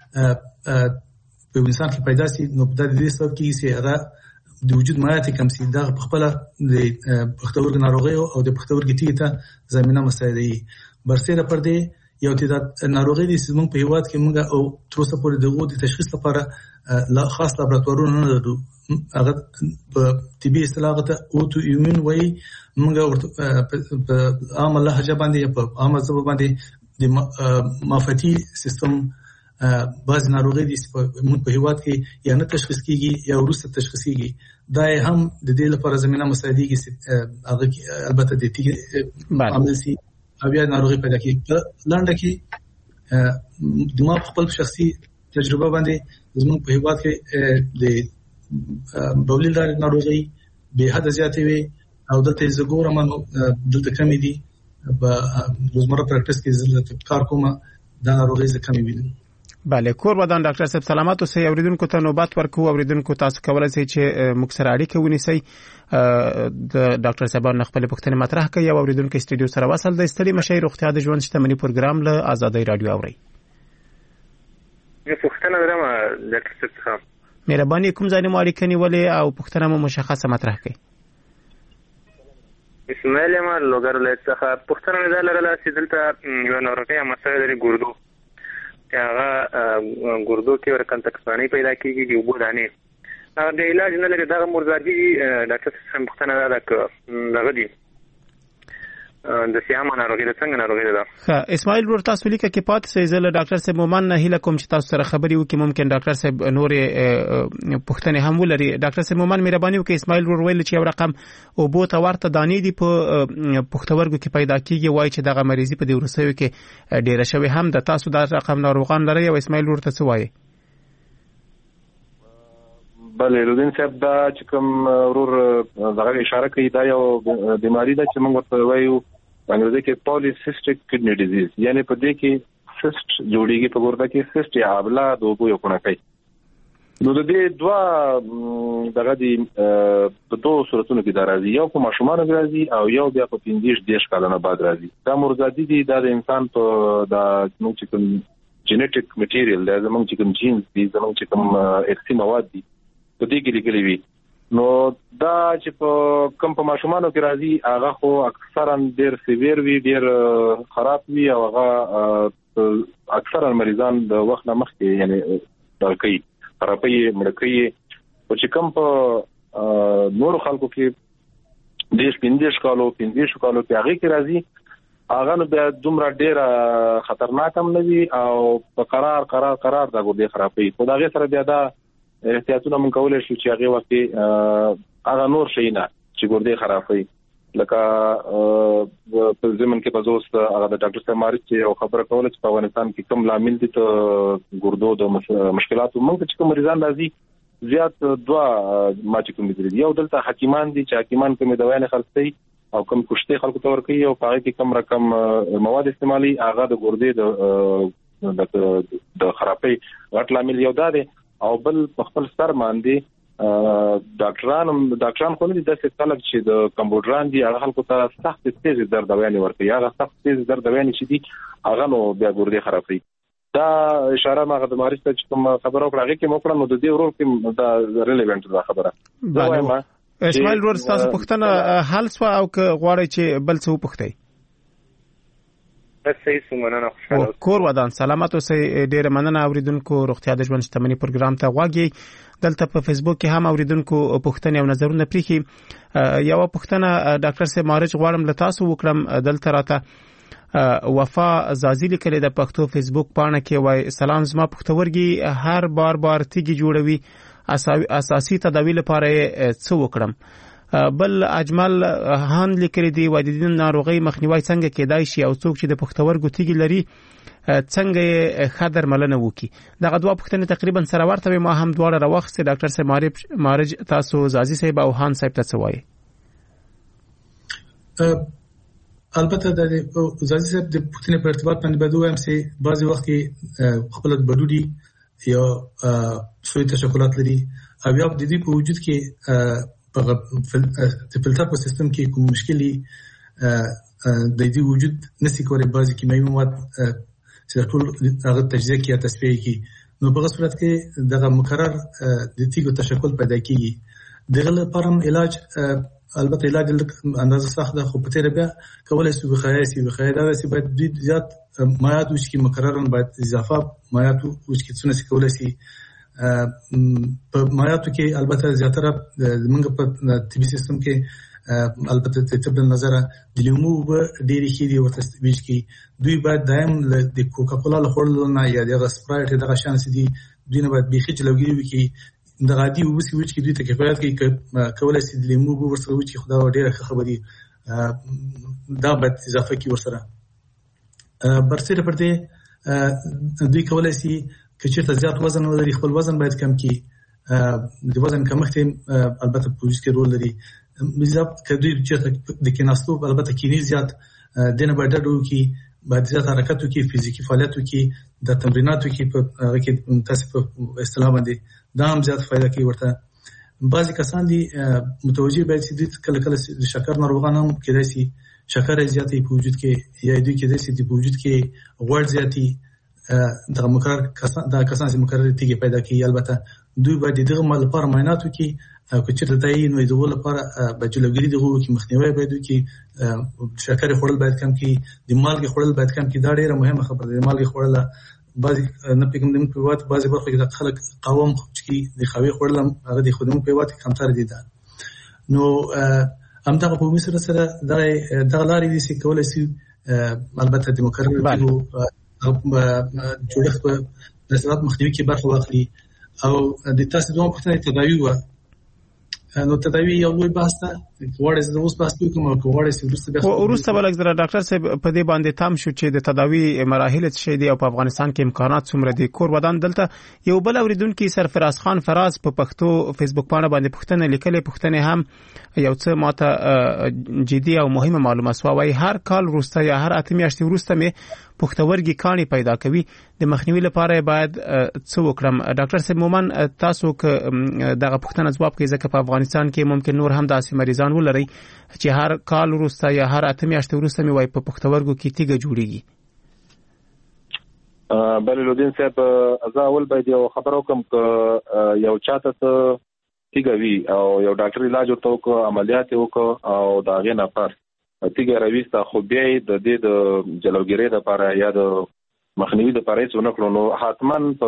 په انسان کې پیدا شي نو د دې سبب کېږي چې هغه د وجود مایعات کم شي، دا په خپل د پښتورګي ناروغي او د پښتورګي تیږه ته زمينه مساعده کوي. برسره پر دې یو تعداد ناروغي دي چې موږ په هیواد کې موږ او تر اوسه پورې دغه د تشخیص لپاره خاص لابراتوارونه نه لرو. هغه په طبي اصطلاح ته اوټو ایمون وایي، موږ په عام لهجه باندې په عام ژبه باندې د معافیتي سیستم بعض ناروغي دي موږ په هیواد کې یا نه تشخیص کیږي یا وروسته تشخیص کیږي، دا هم د دې لپاره زمينه مساعدېږي چې هغه البته د تیږه عامل سي او بیا ناروغي پیدا کیږي. لاندې کې د ما خپل شخصي تجربه باندې زموږ په هیواد کې د بولندار ناروغي به حد زیاتې وي او دلته زګورم دلته کمی دي، په روزمره پریکټس کې زلت کار کومه دا ناروغي ز کمی وي. بله کور ودان ډاکټر صاحب سلامات اوسئ. اوریدونکو ته نوبت ورکو، اوریدونکو تاسو کولای شئ چې موږ سره اړیکه ونیسئ، د ډاکټر صاحب نه خپل پوښتنې مطرح کړئ. او اوریدونکو استودیو سره وصل د استړي مشي روغتیا د ژوند شتمنۍ پروګرام له آزادۍ رادیو اوري. یو پوښتنه درم ډاکټر صاحب، مهرباني کوم ځای مو اړیکه نیولې او پوښتنه مو مشخصه مطرح کړئ. اسماعیل ما لوګر له څخه پوښتنه مې لرله چې دلته یو ناروغي مسله لري ګردو، هغه ګردو کې ورکن تکسانی پیدا کیږي د وبو دانې، هغه د علاج نه لري، دا مرزاجي ډاکټر صاحب پوښتنه ده دغه دي د سیامه ناروغي د څنګه ناروغي ده. ښه اسماعیل ورته تاسو لیکه کې پات سي زله ډاکټر صاحب مومن نه هله کوم چې تاسو سره خبري وکي ممکن ډاکټر صاحب نور پوښتنه هم ولري. ډاکټر صاحب مومن مهرباني وکړئ اسماعیل ور ویل چې یو رقم او بو ته ورته دانې دی په پښتورګو کې پیدا کیږي وای چې دغه مریضي په دې ورسوي کې ډیره شوی هم د تاسو د رقم ناروغان لري او اسماعیل ورته څه وایي؟ بله لودین صاحب دا چې کوم ورور دغه اشاره کوي دا یو بیماری ده چې موږ ورته وایو انګریزي کې پالیسیسټیک کډنی ډیزیز، یعنی په دې کې سیسټ جوړیږي په ګرده کې سیسټ یا ابلا د اوبو یو کونه کوي. نو د دې دوا دغه دي په دوه صورتونو کې راځي، یو په ماشومانو کې راځي او یو بیا په 15 کلونو بعد راځي. دا مرزادي دي د انسان په د نو چې کوم جینیټیک میټیریال د زموږ چې کوم جینز دي زموږ چې کوم ارثي مواد دي په دې کې لګلې وي. نو دا چې په کم په ماشومانو کې راځي هغه خو اکثرا ډیر سیویر وي، ډیر خراب وي او هغه اکثرا مریضان د وخت نه مخکې یعنی درکې خرابې مړکې او چې کم په نور خلکو کې د 15 کالو کې هغه کې راځي هغه نو بیا دومره ډیر خطرناک هم نه وي او په قرار دا ګردې خرابې خو دا غي سره بیا دا احتیاطونه مونږ کولای شو چې هغه وخت هغه نور شي نه چې ګردې خرابې لکه په زمن کې بزوس هغه د ډاکټر صاحب مارچ او خبره کوله چې په افغانستان کې کوم لامل دي ته ګردو د مشکلاتو مونږ چې کوم مریضان راځي زیات دوا ما چې کوم دي یو دلته حکیمان دي چې حکیمان کوم دوايان خرڅي او کوم کوشته خلکو تور کوي او پاره کې کم رقم مواد استعمالي هغه د ګردې د خرابې غټ لامل یو ده او بل په خپل سر باندې ډاکټران خو نه دي د څه چې د کمبوډران دي هغه خلکو ته سخت تیز درد دوايان ورکوي، هغه سخت تیز درد دوايان چې دي هغه نو بیا ګردې خرابوي. دا اشاره ما د مارچ ته کوم خبرو کړه کې مو کړم نو د دې ورور کې دا ریلیونت ده خبره. دا وایم اسماعیل ور تاسو پوښتنه حل سو او غواړی چې بل څه وپوښتئ؟ صحیح سمونه خوشاله کور ودان سلامات اوسئ. ډیره مننه اوریدونکو روغتیا د ژوند شتمنۍ پروګرام ته غواګي دلته په فیسبوک کې هم اوریدونکو پوښتنې او نظرونه پریخي. یو پوښتنه ډاکټر صاحب مارچ غواړم له تاسو وکړم دلته راته وفا زازی لیکل د پښتو فیسبوک پاڼه کې وای سلام زما پښتورګي هر بار تیږي جوړوي اساسي تداوی لپاره څه وکړم؟ بل اجمل هان لیکل دی و د ناروغي مخنیوي څنګه کېدای شي او څوک چې د پښتورګو تیږي لري څنګه خطر ملنه وکي؟ دغه دوه پوښتنې تقریبا سره ورته ما هم دواړه راوخسته. ډاکټر صاحب مارج تاسو زازی صاحب او هان صاحب ته څه وایي؟ البته د زازی صاحب د پوښتنې په ارتباط باندې بده وایم چې بعضی وخت خپل بدودي یا سوی تشکلات لري او یا د دې په وجود کې په فلټر په سیستم کې کوم مشکلي د دې وجود نسی کولای بعضی کیمیاوي مواد چې ټول هغه تجزیه کې یا تصفیه کې نو په صورت کې دغه مکرر د تیګو تشکل پیدا کیږي. دغه لپاره علاج البته علاج اندازه سخت ده خو په تیر بیا کولای شي بخایسي دا چې باید زیات مایعات وشي مکررن باید اضافه مایعات وشي څونه کولای شي په مایعاتو کې البته زیاتره موږ په طبي سیستم کې البته طب نظر د لیمو ډېری کې دی ورته تبيش کې دوی باید دائم د کوکا کولا له خورل نه یا د سپرایټ دغه شانس دي دوی نه باید بيخي چلوګي وي کې د غادي وبسي وچ کې دوی ته کفایت کوي کولای شي د لیمو ورسره وچ خدا ډېره خبري دا باید اضافه کې ورسره برسره پرته دوی کولای شي کچېرته زیات وزن ولري خپل وزن باید کم کړي د وزن کمښت البته په وجود کې رول لري بالضبط کدی چې د کیناستو البته کینی زیات دنه باید ډېر کې باید زیات حرکت وکړي فزیکی فعالیت وکړي د تمرینات وکړي په هغه کې متاسف اصطلاح باندې دا هم زیات فائدہ کوي ورته. بعضی کسان دي متوجي باید چې کله کله د شکر ناروغان هم کېدای شي شکر زیاتې په وجود کې یا دوی کېدای شي په وجود کې غوړ زیاتې د مکرر کسان چې مکرر تیږي پیدا کوي البته دوی باید دغه مال لپاره معاینات وکړي او کچېرته دای نو دغه لپاره بجلوګری دغه کې مخنیوي باید وکړي شکر خورل باید کم کړي د مالګي خورل باید کم کړي دا ډیره مهمه خبره ده. مالګي خورل بعضی نه پیګم د په وخت بعضی برخه کې د خلک قوم چې د خوي خورل هغه د خودمو په وخت کمتر دي دا نو همدغه په مصر سره دغه لارې دي چې کولای شي البته د مقرراتو جوړښت په د صنعت مخنیوي کې برخه واخلي او د تاسو دوه پوښتنې تداوی و نو تداوی یو لوی بحث ده وړاندې د اوس بحث کوم او وړاندې ورسته بلک زره ډاکټر صاحب په دې باندې تام شو چې د تداوی مراحل څه دي او په افغانستان کې امکانات څومره دي کور ودان دلته یو بل اوریدونکو سرفراز خان فراز په پښتو فیسبوک باندې پوښتنه لیکلې پوښتنه هم یو څه ماته جدي او مهمه معلومه سوای هر کال وروسته یا هر اته میاشتې وروسته مې پښتورګي کاني پیدا کوي د مخنیوي لپاره باید څه وکړم ډاکټر صاحب مومن تاسو دغه پوښتنه جواب کوي ځکه په افغانستان کې ممکن نور هم داسې مریضان ولري چې هر کال وروسته یا هر اته میاشتې وروسته مې وای په پښتورګو کې تیږه جوړیږي بل لودین صاحب از اول باید یو خبر وکم ک یو چاته تیږه وی او یو ډاکټر علاج وکړو عملیات وکړو او دا غي نه پس تیږه راويسته خو بیا د دې د جلوګری لپاره یا د مخنیوي لپاره څه نکړو نو حتمن په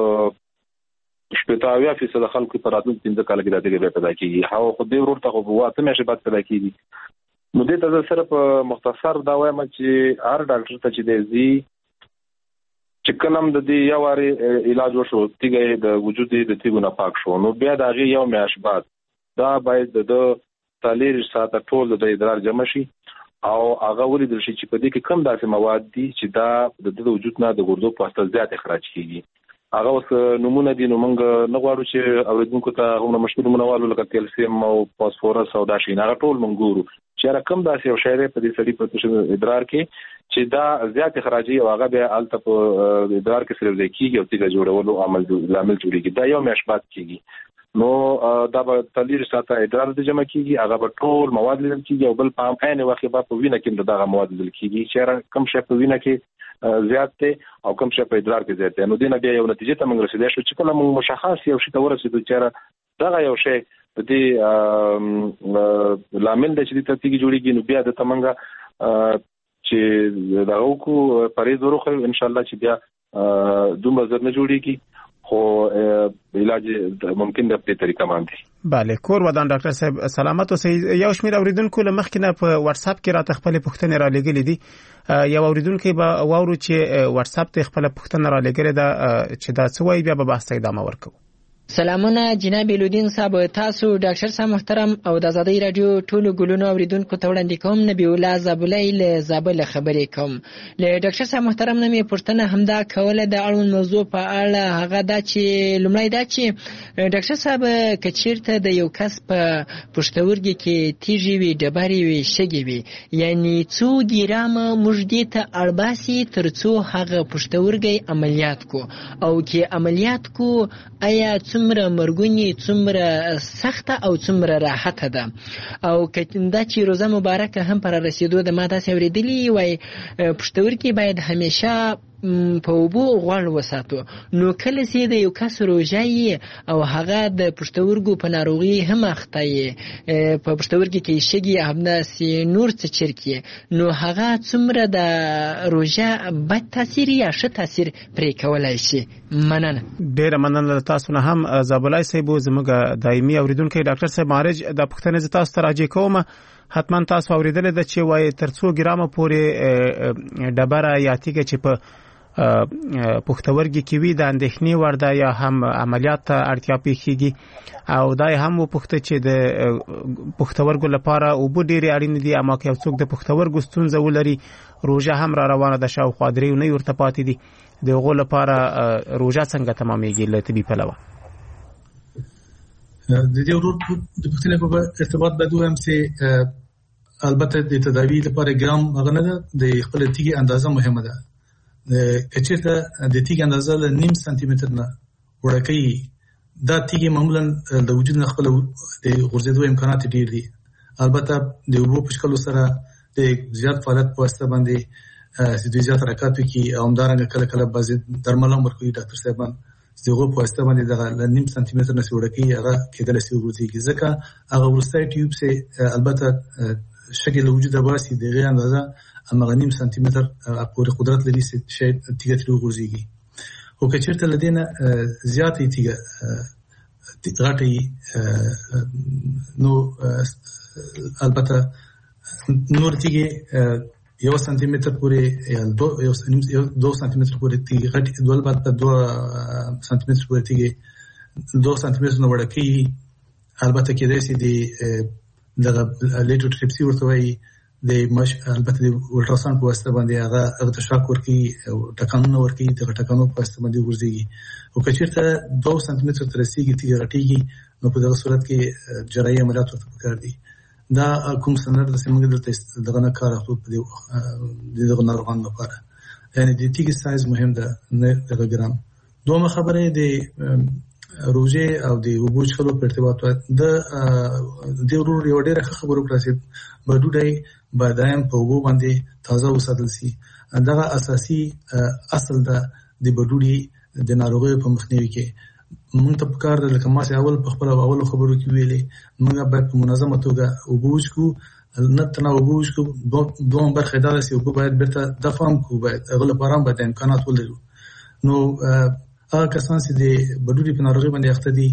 80% خلکو په راتلونکي 15 کال کې د دې پیدا کیږي هغه خو دې ورته خو واته مې شي بعد پیدا کیږي نو دې ته سره په مختصر دا وایم چې هر ډاکټر ته چې دی چې کلم د دې یو واري علاج وشو تیږه د وجود د تیګو نه پاک شو نو بیا دا غي یو میاش بعد دا باید د 40 ساعته ټول د ادرار جمع شي او هغه ولیدل شي چې په دې کې کم داسې مواد دي چې دا د وجود نه د ګردو په واسطه زیات اخراج کیږي هغه اوس نمونه دي نو موږ نه غواړو چې اوریدونکو ته هم مشکل منوالو لکه کلسیم او فاسفورس او دا شي نه ټول موږ ګورو چې رقم داسې یو شی په دې سړي په ادرار کې چې دا زیات اخراجي او هغه به الته په ادرار کې سره کیږي او تیګه جوړولو عمل جوړیږي دا یو مشبات کیږي نو دا به 40 ساعته ادرار د جمع کیږي هغه به ټول مواد لیدل کیږي او بل په عین وخت به په وینه کې دغه مواد لیدل کیږي چې کم شي په وینه کې زیات ته او کم شي په ادرار کې زیات نو دینه بیا یو نتیجه ته موږ رسیدای شو چې کله موږ مشخص یو شی ته ورسېدو چې دا یو شی د دې لامل د چې د تیږي جوړیږي نو بیا د تمنګه چې دغه کو پرې ضرورت ان شاء الله چې بیا دومره زر نه جوړیږي خو علاج ممکن د په طریقه باندې bale کور ودان ډاکټر صاحب سلامت اوسئ یو شمیر اوریدونکو لمخ کنه په واتس اپ کې را تخپل پوښتنه را لګلې دي یو اوریدونکو به وورو چې واتس اپ ته خپل پوښتنه را لګلې ده چې دا څه وایي بیا به بحث ادامه ورکو سلامونه جناب لودین صاحب تاسو ډاکټر صاحب محترم او د آزادۍ رادیو ټولو ګلونو اوریدونکو ته وړاندې کوم نبی الله زابلای له زابل خبرې کوم له ډاکټر صاحب محترم نه مې پوښتنه همدا کوله د اړوند موضوع په اړه هغه دا چې لومړی دا چې ډاکټر صاحب کچیرته د یو کس په پښتورګي کې تیږې وي ډبرې وي شګې وي یعنی څو ګرامه موږ دې ته اړباسي ترڅو هغه پښتورګي عملیات کو او کې عملیات کو آیا څومره مرګونی څومره سخته او څومره راحته ده او کله چې روزه مبارکه هم پر رسیدو د ماده سوریدلی وای پښتورګي باید همیشه په وبو غوړ وساتو نو کله چې د یو کس روژایي او هغه د پښتورګو په ناروغي هم اخته په پښتورګي کې شګي همداسې نور څه چرکی نو هغه څومره د روژه بد تاثیر یا ښه تاثیر پرې کولای شي مننه ډیره مننه تاسو نه هم زابلای صاحب زموږ دایمي اوریدونکو ډاکټر صاحب مارج د پښتنې تاسو ته راځي کوم حتما تاسو اوریدل د چې وای تر 2 ګرامه پورې ډبره یا تیګه چې په پښتورګي کې وي د اندېښنې ورده یا هم عملیات ته اړتیا پیښیږي او دا هم پښته چې د پښتورګو لپاره او بو ډېری اړین دي اما که څوک د پښتورګو ستونزه ولري روژه هم را روانه ده شاوخوا 3 نه ورته پاتې دي دغه لپاره روژه څنګه تمامېږي له طبي پلوه د دې ورو د پښتنې په ارتباط بدو هم سي البته د تداوی لپاره ګرام هغه نه د خپل تیږي اندازه مهمه ده کچېته د تیږي اندازه ل 0.5 سانتي متر نه ورکه دا تیږي معمولا د وجود نه خپل د غورځېدو امکانات ډیر دي البته د وبو په شکل سره د زیات فعالیت په واسطه باندې د زیات حرکت کوي او همدارنګه کله کله بعضي درمل هم ورکوي ډاکټر صاحبان دغه په واسطه باندې د 0.5 سانتي متر نه ورکه هغه کېدل شي ورځي ځکه هغه ورستای ټیوب سه البته شکل وجود باسي دغه اندازه اما 0.5 سانتي متر پورې قدرت لري چې تیګه تر ورځيږي او کچېرته لدینه زیاتې تیګه غټي نو البته نور تیږي 1 سانتي متر پورې یا 2 سانتي متر پورې تیږي غټ ډول بعد 2 سانتي متر پورې تیږي 2 سانتي متر نو وړکی البته کې دې سي دي د لیټوټریپسي ورته وایي د البته د الټراساوند په واسطه باندې هغه تشخیص ورکي او ټکانونه ورکي د ټکانو په واسطه باندې ورځي او کچیرته 2 سانتي متر تر رسیدي تیږي غټيږي نو په دغه صورت کې جراحي عملیات ورته پکار دي دا کوم سند د سیمګر دغه نه کار اخلو په دغه ناروغان لپاره یعنی د تیږي سایز مهم ده نه دغه ګرام دوه خبره دی روزه او د وبوج خلو په ارتباط د ضرور یو ډیره خبرو کړی بډوډای بادام په وبو باندې تازه وساتل شي دا اساسي اصل ده د بډوډي د ناروغي په مخنیوي کې مونږ ته پکار ده لکه ما چې اول په خبرو خبرو کې ویلې موږ باید په منظمه توګه وبوج کو نه تنه وبوج کو دوه برخه ده چې وبو باید برته د فهم کو باید غل پرام باید امکانات ولرو نو هغه کسان چې د بډوډي په ناروغي باندې اخته دي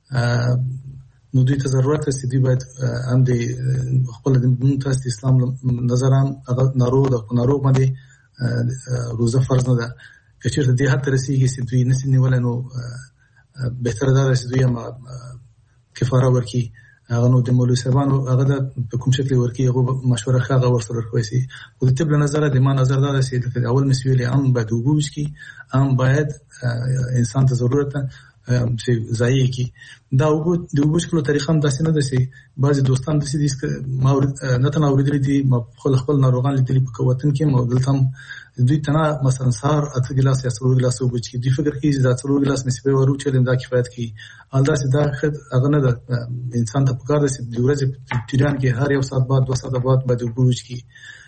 نو دوی ته ضرورت لري چې باید هم د خپل د ممتاز اسلام نظران ناروغ باندې روزه فرض نه ده چې د دې حد رسیږي چې دوی نسي نیول نو بهتره ده چې دوی هم کفاره ورکړي هغه نو د مولوی صاحبانو هغه د کوم شکل ورکړي هغه مشوره هغه ورسره کوي او د طب نظر د ما نظر ده چې اول مسؤلیت هم باید وګورئ کی هم باید انسان ته ضرورت چې ځای کی دا د وګورئ کولو طریقه هم داسې نه ده چې بعضي دوستان د سې ما نه تنه اوریدل دي ما خپل ناروغان لیدل په کوتن کې مو دلته دوی تنه مثلا سار اته ګلاس یا څلور ګلاس وګورئ کی دوی فکر کوي چې دا څلور ګلاس نسبه ورو چې دا کفایت کوي الدا چې دا هغه نه ده انسان ته پکار دي چې د ورځې تیران کې هر یو ساعت بعد 2 ساعت بعد باید وګورئ کی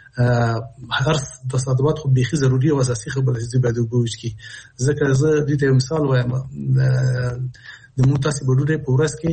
هر د صدوات خو بيخي ضروري او اساسي خبره چې باید وګورئ کی ځکه زه دې ته مثال وایم د متاسب بډوډه په ورځ کې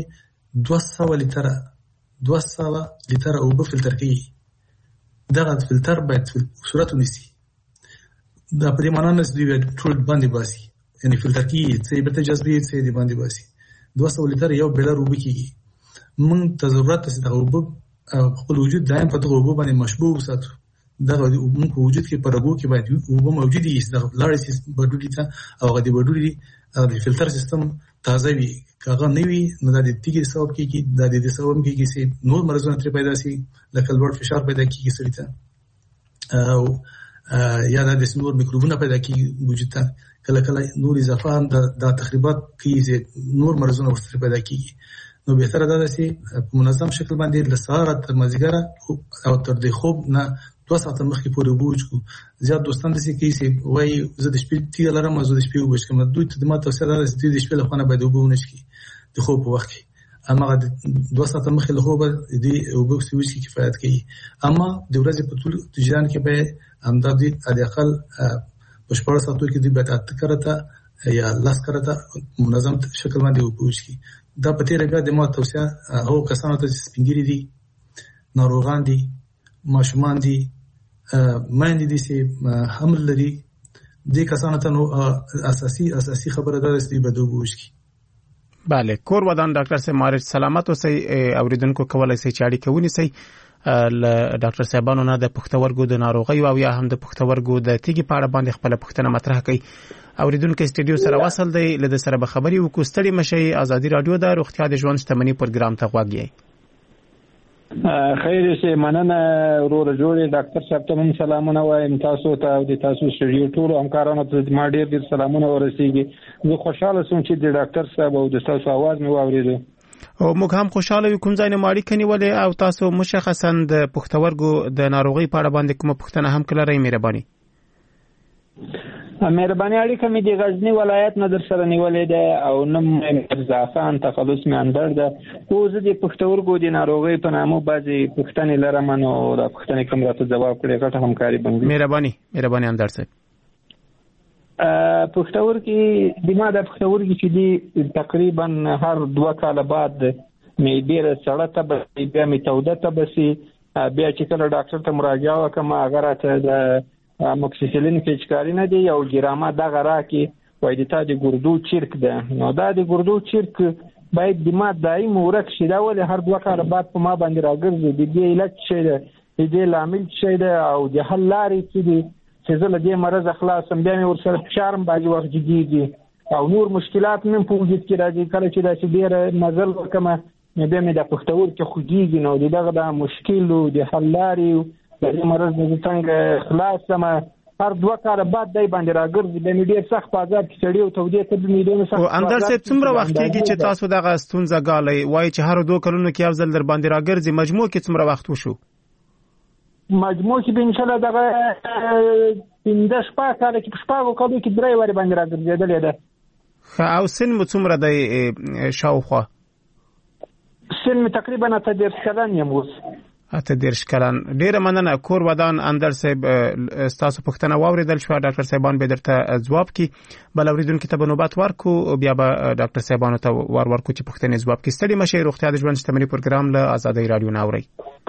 200 لیټر اوبه فلټر کوي دغه فلټر باید صورت ونیسي دا په دې معنی نه چې دوی ټول باندې باسي یعنی فلټر کوي چې به ته جذبي چې دې باندې باسي 200 لیټر یو بیلر اوبه کیږي موږ ته ضرورت چې د اوبه خپل وجود دائم په دغه اوبه باندې مشبوع وساتو دغه موږ په وجود کې پرګو کې باید اوبه موجود دي چې د لاړې بډوډي ته او د بډوډي د فلټر سیستم تازه وي کاغه نه وي نو د تیږي سبب کېږي د دې سبب کېږي چې نور مرزونه تر پیدا شي لکه لوړ فشار پیدا کېږي سړی ته او یا د نور میکروبونه پیدا کېږي وجود ته کله کله نور اضافه هم د تخریبات کېږي نور مرزونه ورسره پیدا کېږي نو بهتره ده چې په منظم شکل باندې له سهار تر مازیګره او تر د خوب نه 2 ساعته مخکې پورې وبوج کو زیات دوستان د سې کیسې وای زه د شپې تیګ لرم زه د شپې وبوج کوم دوی ته د ما توصیه ده چې د شپې له خونه باید وبونه شي د خوب په وخت کې اما 2 ساعته مخکې له خوب د وبوج کی کفایت کوي اما د ورځې په ټول تجران کې به همدردي د اقل په 14 ساعتو کې د بیت کرتا یا لاس کرتا منظم شکل باندې وبوج کی دا په تیرې بیا د ما توصیه او کسانو ته سپینګری دي ناروغان دي ماشومان دي ماندې دي چې حمل لري د کسانو ته نو اساسي خبره ده چې بده وګورئ کی bale کور ودان ډاکټر صاحب مارج سلامت اوسئ اوریدونکو کولای شي چې اړیکه ونیسئ ل ډاکټر صاحبانو نه د پښتورګو د ناروغي او یا هم د پښتورګو د تیږي په اړه باندې خپل پوښتنه مطرح کړي اوریدونکو استډیو سره وصل دی له سره به خبري وکړو ستړي مشي ازادي رادیو د روغتیا د ژوند شتمنۍ پروګرام ته غوږی خیر شي مننه ورور جوړي ډاکټر صاحب ته هم سلامونه وایم تاسو ته او د تاسو سټډیو ټول همکارانو ته ما ډیر سلامونه ورسیږي زه خوشاله سوم چې د ډاکټر صاحب او د تاسو आवाज مې واورېدو او موږ هم خوشاله یو کوم ځای نه ماړی کني ولې او تاسو مشخصا د پښتورګو د ناروغي په اړه باندې کوم پوښتنه هم کړئ مهرباني اړیکه مې د غزنی ولایت نه در سره نیولې ده او نم مرزاخان تخلص مې اندر ده خو زه د پښتورګو د ناروغي په نامه بعضي پوښتنې لرم نو دا پوښتنې کوم راته جواب کړئ غټه همکاري بنګ مهرباني اندر صاحب پښتورګي دماغ د پښتورګي چې دی تقریبا هر 2 کال بعد مې ډیر سړه ته بیا مې توده ته بسي بیا چې کله ډاکټر ته مراجعه وکم هغه راته د موکسیسیلین پیچکاری نه دی او ګرامه دغه راکې وای د تا د ګردو چرک ده نو دا د ګردو چرک باید دماغ دایم ورک شي دا ولې هر 2 کال بعد په ما باندې راګرځي د دې علت څه ده دې لامل شي ده او د حل لارې چې دي چې زه له دې مرض خلاصم بیا مې ورسره فشار باندې وخت جديږي او نور مشکلات من په وجود کې راځي کله چې دا چې ډېر نظر وکم نو بیا مې د پښتورګي خوږیږي نو دغه د مشکل او د حل لارې د دې مرض د څنګه خلاصم هر 2 کال بعد دای باندې راګرځي د میډیا سخت بازار کې چړي او تودې ته د میډیا سخت او اندر سه څومره وخت کېږي چې تاسو دغه ستونزه غالي وای چې هر 2 کلونو کې افضل در باندې راګرځي مجموع کې څومره وخت وشو مجموع کې ان شاء الله دغه 15 کال کې شپږ کالو کې 3 وری باندې راګرځیدل ده او سن مو څومره دی شاوخوا سن تقریبا 13 کلن یم اوس 13 کلن ډیره مننه کور ودان اندر صاحب تاسو پښتنه واوریدل شو ډاکټر صاحبان به درته ځواب کی بل اوریدونکو ته نوبت ورکو بیا به ډاکټر صاحبانو ته ورکو چې پښتنه ځواب کی ستړي مشه روغتیا د ژوند شتمنۍ پروګرام له آزادۍ رادیو ناوري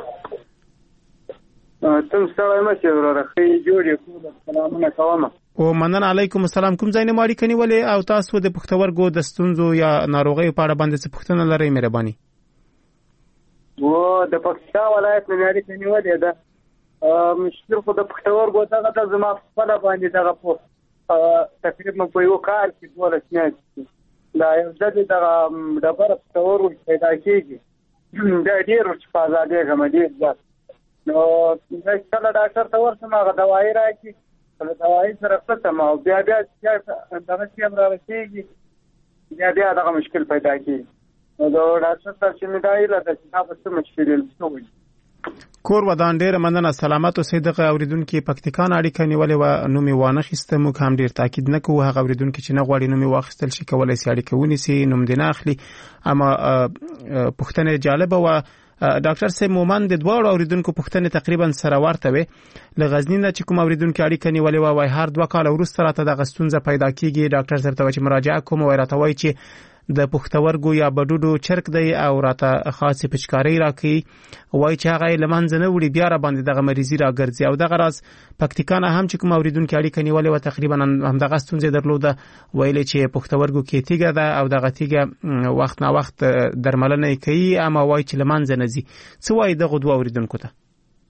تم سلام مشه ورخه جوړې کوم سلامونه کوم او مننه علیکم السلام کوم ځای نه ماړی کني ولې او تاسو د پښتورګو د ستونزو یا ناروغي په اړه باندې څه پښتنه لري مهرباني و د پاکستان ولایت معیاري نیولې ده مشکل خو د پښتورګو دغه د زما په باندې دغه په تقریبا په یو کار کې 2 سنټ دا یو ځل دغه د بار پښتورګو پیدا کیږي دا ډیر چې په ازادي غم دي نو دا کله ډاکټر ته ورسم هغه دوايي راکړي کله دوايي سره ختم او بیا دغه چې امر راکېږي بیا دغه مشکل پیدا کیږي نو دا ډاکټر صاحب چې مدایله د تاسو مشکل شوی کور ودان ډیر مننه سلامت او صدقه اوریدونکو پکتیکان اړیکه نیولې و نو می وانه خسته مو هم ډیر تاکید نه کوو هغه اوریدونکو چې نه غواړي نو می واخستل شي کولای سي اړیکه ونیسي نوم دینه اخلي اما پښتنه جالبه و ډاکټر سه مومن د دوه اوریدونکو پښتنه تقریبا سره ورته وي لغزنی نه چې کوم اوریدونکو اړیکه نیولې و هر 2 کال وروسته راته د غستونزه پیدا کیږي ډاکټر سره ته چې مراجعه کوم و راته وای چې د پښتورګو یا بډوډو چرک دی او راته خاصه پچکاری راکې وای چې هغه لمنځ نه وړي بیا را باندې دغه مریضي راګرځي او دغه راز پکتیکان هم چې کوم اوریدونکو اړیکه نیولې و تقریبا هم دغه ستونزې درلوده ویل چې پښتورګو کې تیګه ده او دغه تیګه وخت نه وخت درملنه کوي اما وای چې لمنځ نه ځي څه وای دغه دوه اوریدونکو ته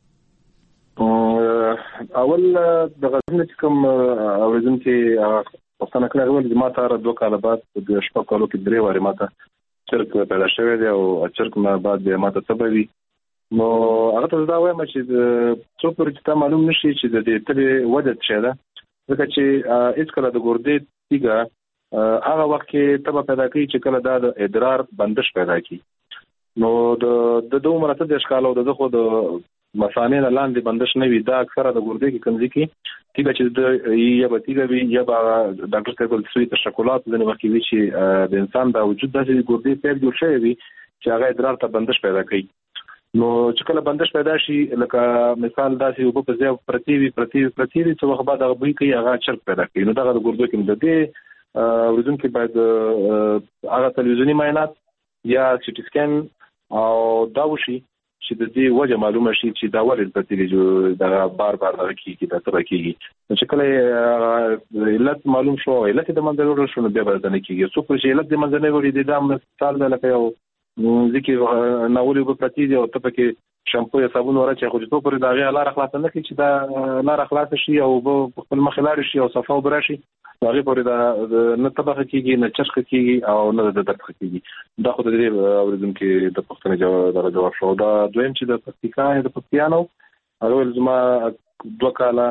اول دغه څنګه کوم اوریدونکو پښتنه کړه ول ما ته 2 کال بعد د شپږ کالو کې 3 واری ما ته چرک پیدا شوی دی او چرک نه بعد ما ته سببي نو هغه ته دا وایم چې څو پر چې معلوم نشي چې د دې تل وده څه ده ځکه چې هیڅ کله د ګردې تیګه هغه وخت کې تبه پیدا کوي چې کله د ادرار بندش پیدا کوي نو د دوه مرته د اشکالو د خو د مسانې نه لاندې بندش نه وي دا اکثره د ګردې کې کمزې کې تیګه چې د یا به تیګه وي یا به ډاکټر صاحب د سوي تشکلات د وخت وی چې د انسان د وجود د ګردې په جوړ شوی وي چې هغه ادرار ته بندش پیدا کوي نو چې کله بندش پیدا شي لکه مثال داسې وب په ځای پرتی چې وخت بعد هغه کوي هغه چرک پیدا کوي نو دا د ګردو کې د دې ورزون کې باید هغه تلویزیونی معاینات یا سټي سکین او دا وشي چې د دې وجه معلومه شي چې دا ولې د تلویزیون دا بار دغه کیږي د تر کیږي چې کله علت معلوم شو علت د منځلو شو نو بیا به نه کیږي څو چې علت د منځلو ورې د دام مثال د لکه یو ځکه ناولي په پرتی دی او ته پکې شامپو یا صابون ورچې خو چې په پرې داغه لار خلاص نه کی چې دا لار خلاص شي او په خپل مخ لار شي او صفه وبرشي هغه پرې دا نه طبقه کیږي نه چرخ کیږي او نه د درد کیږي دا خو د دې اوریدونکو د پښتنه جواب شو دا دویم چې د پکتیکا د پکتیانو هغه زما 2 کاله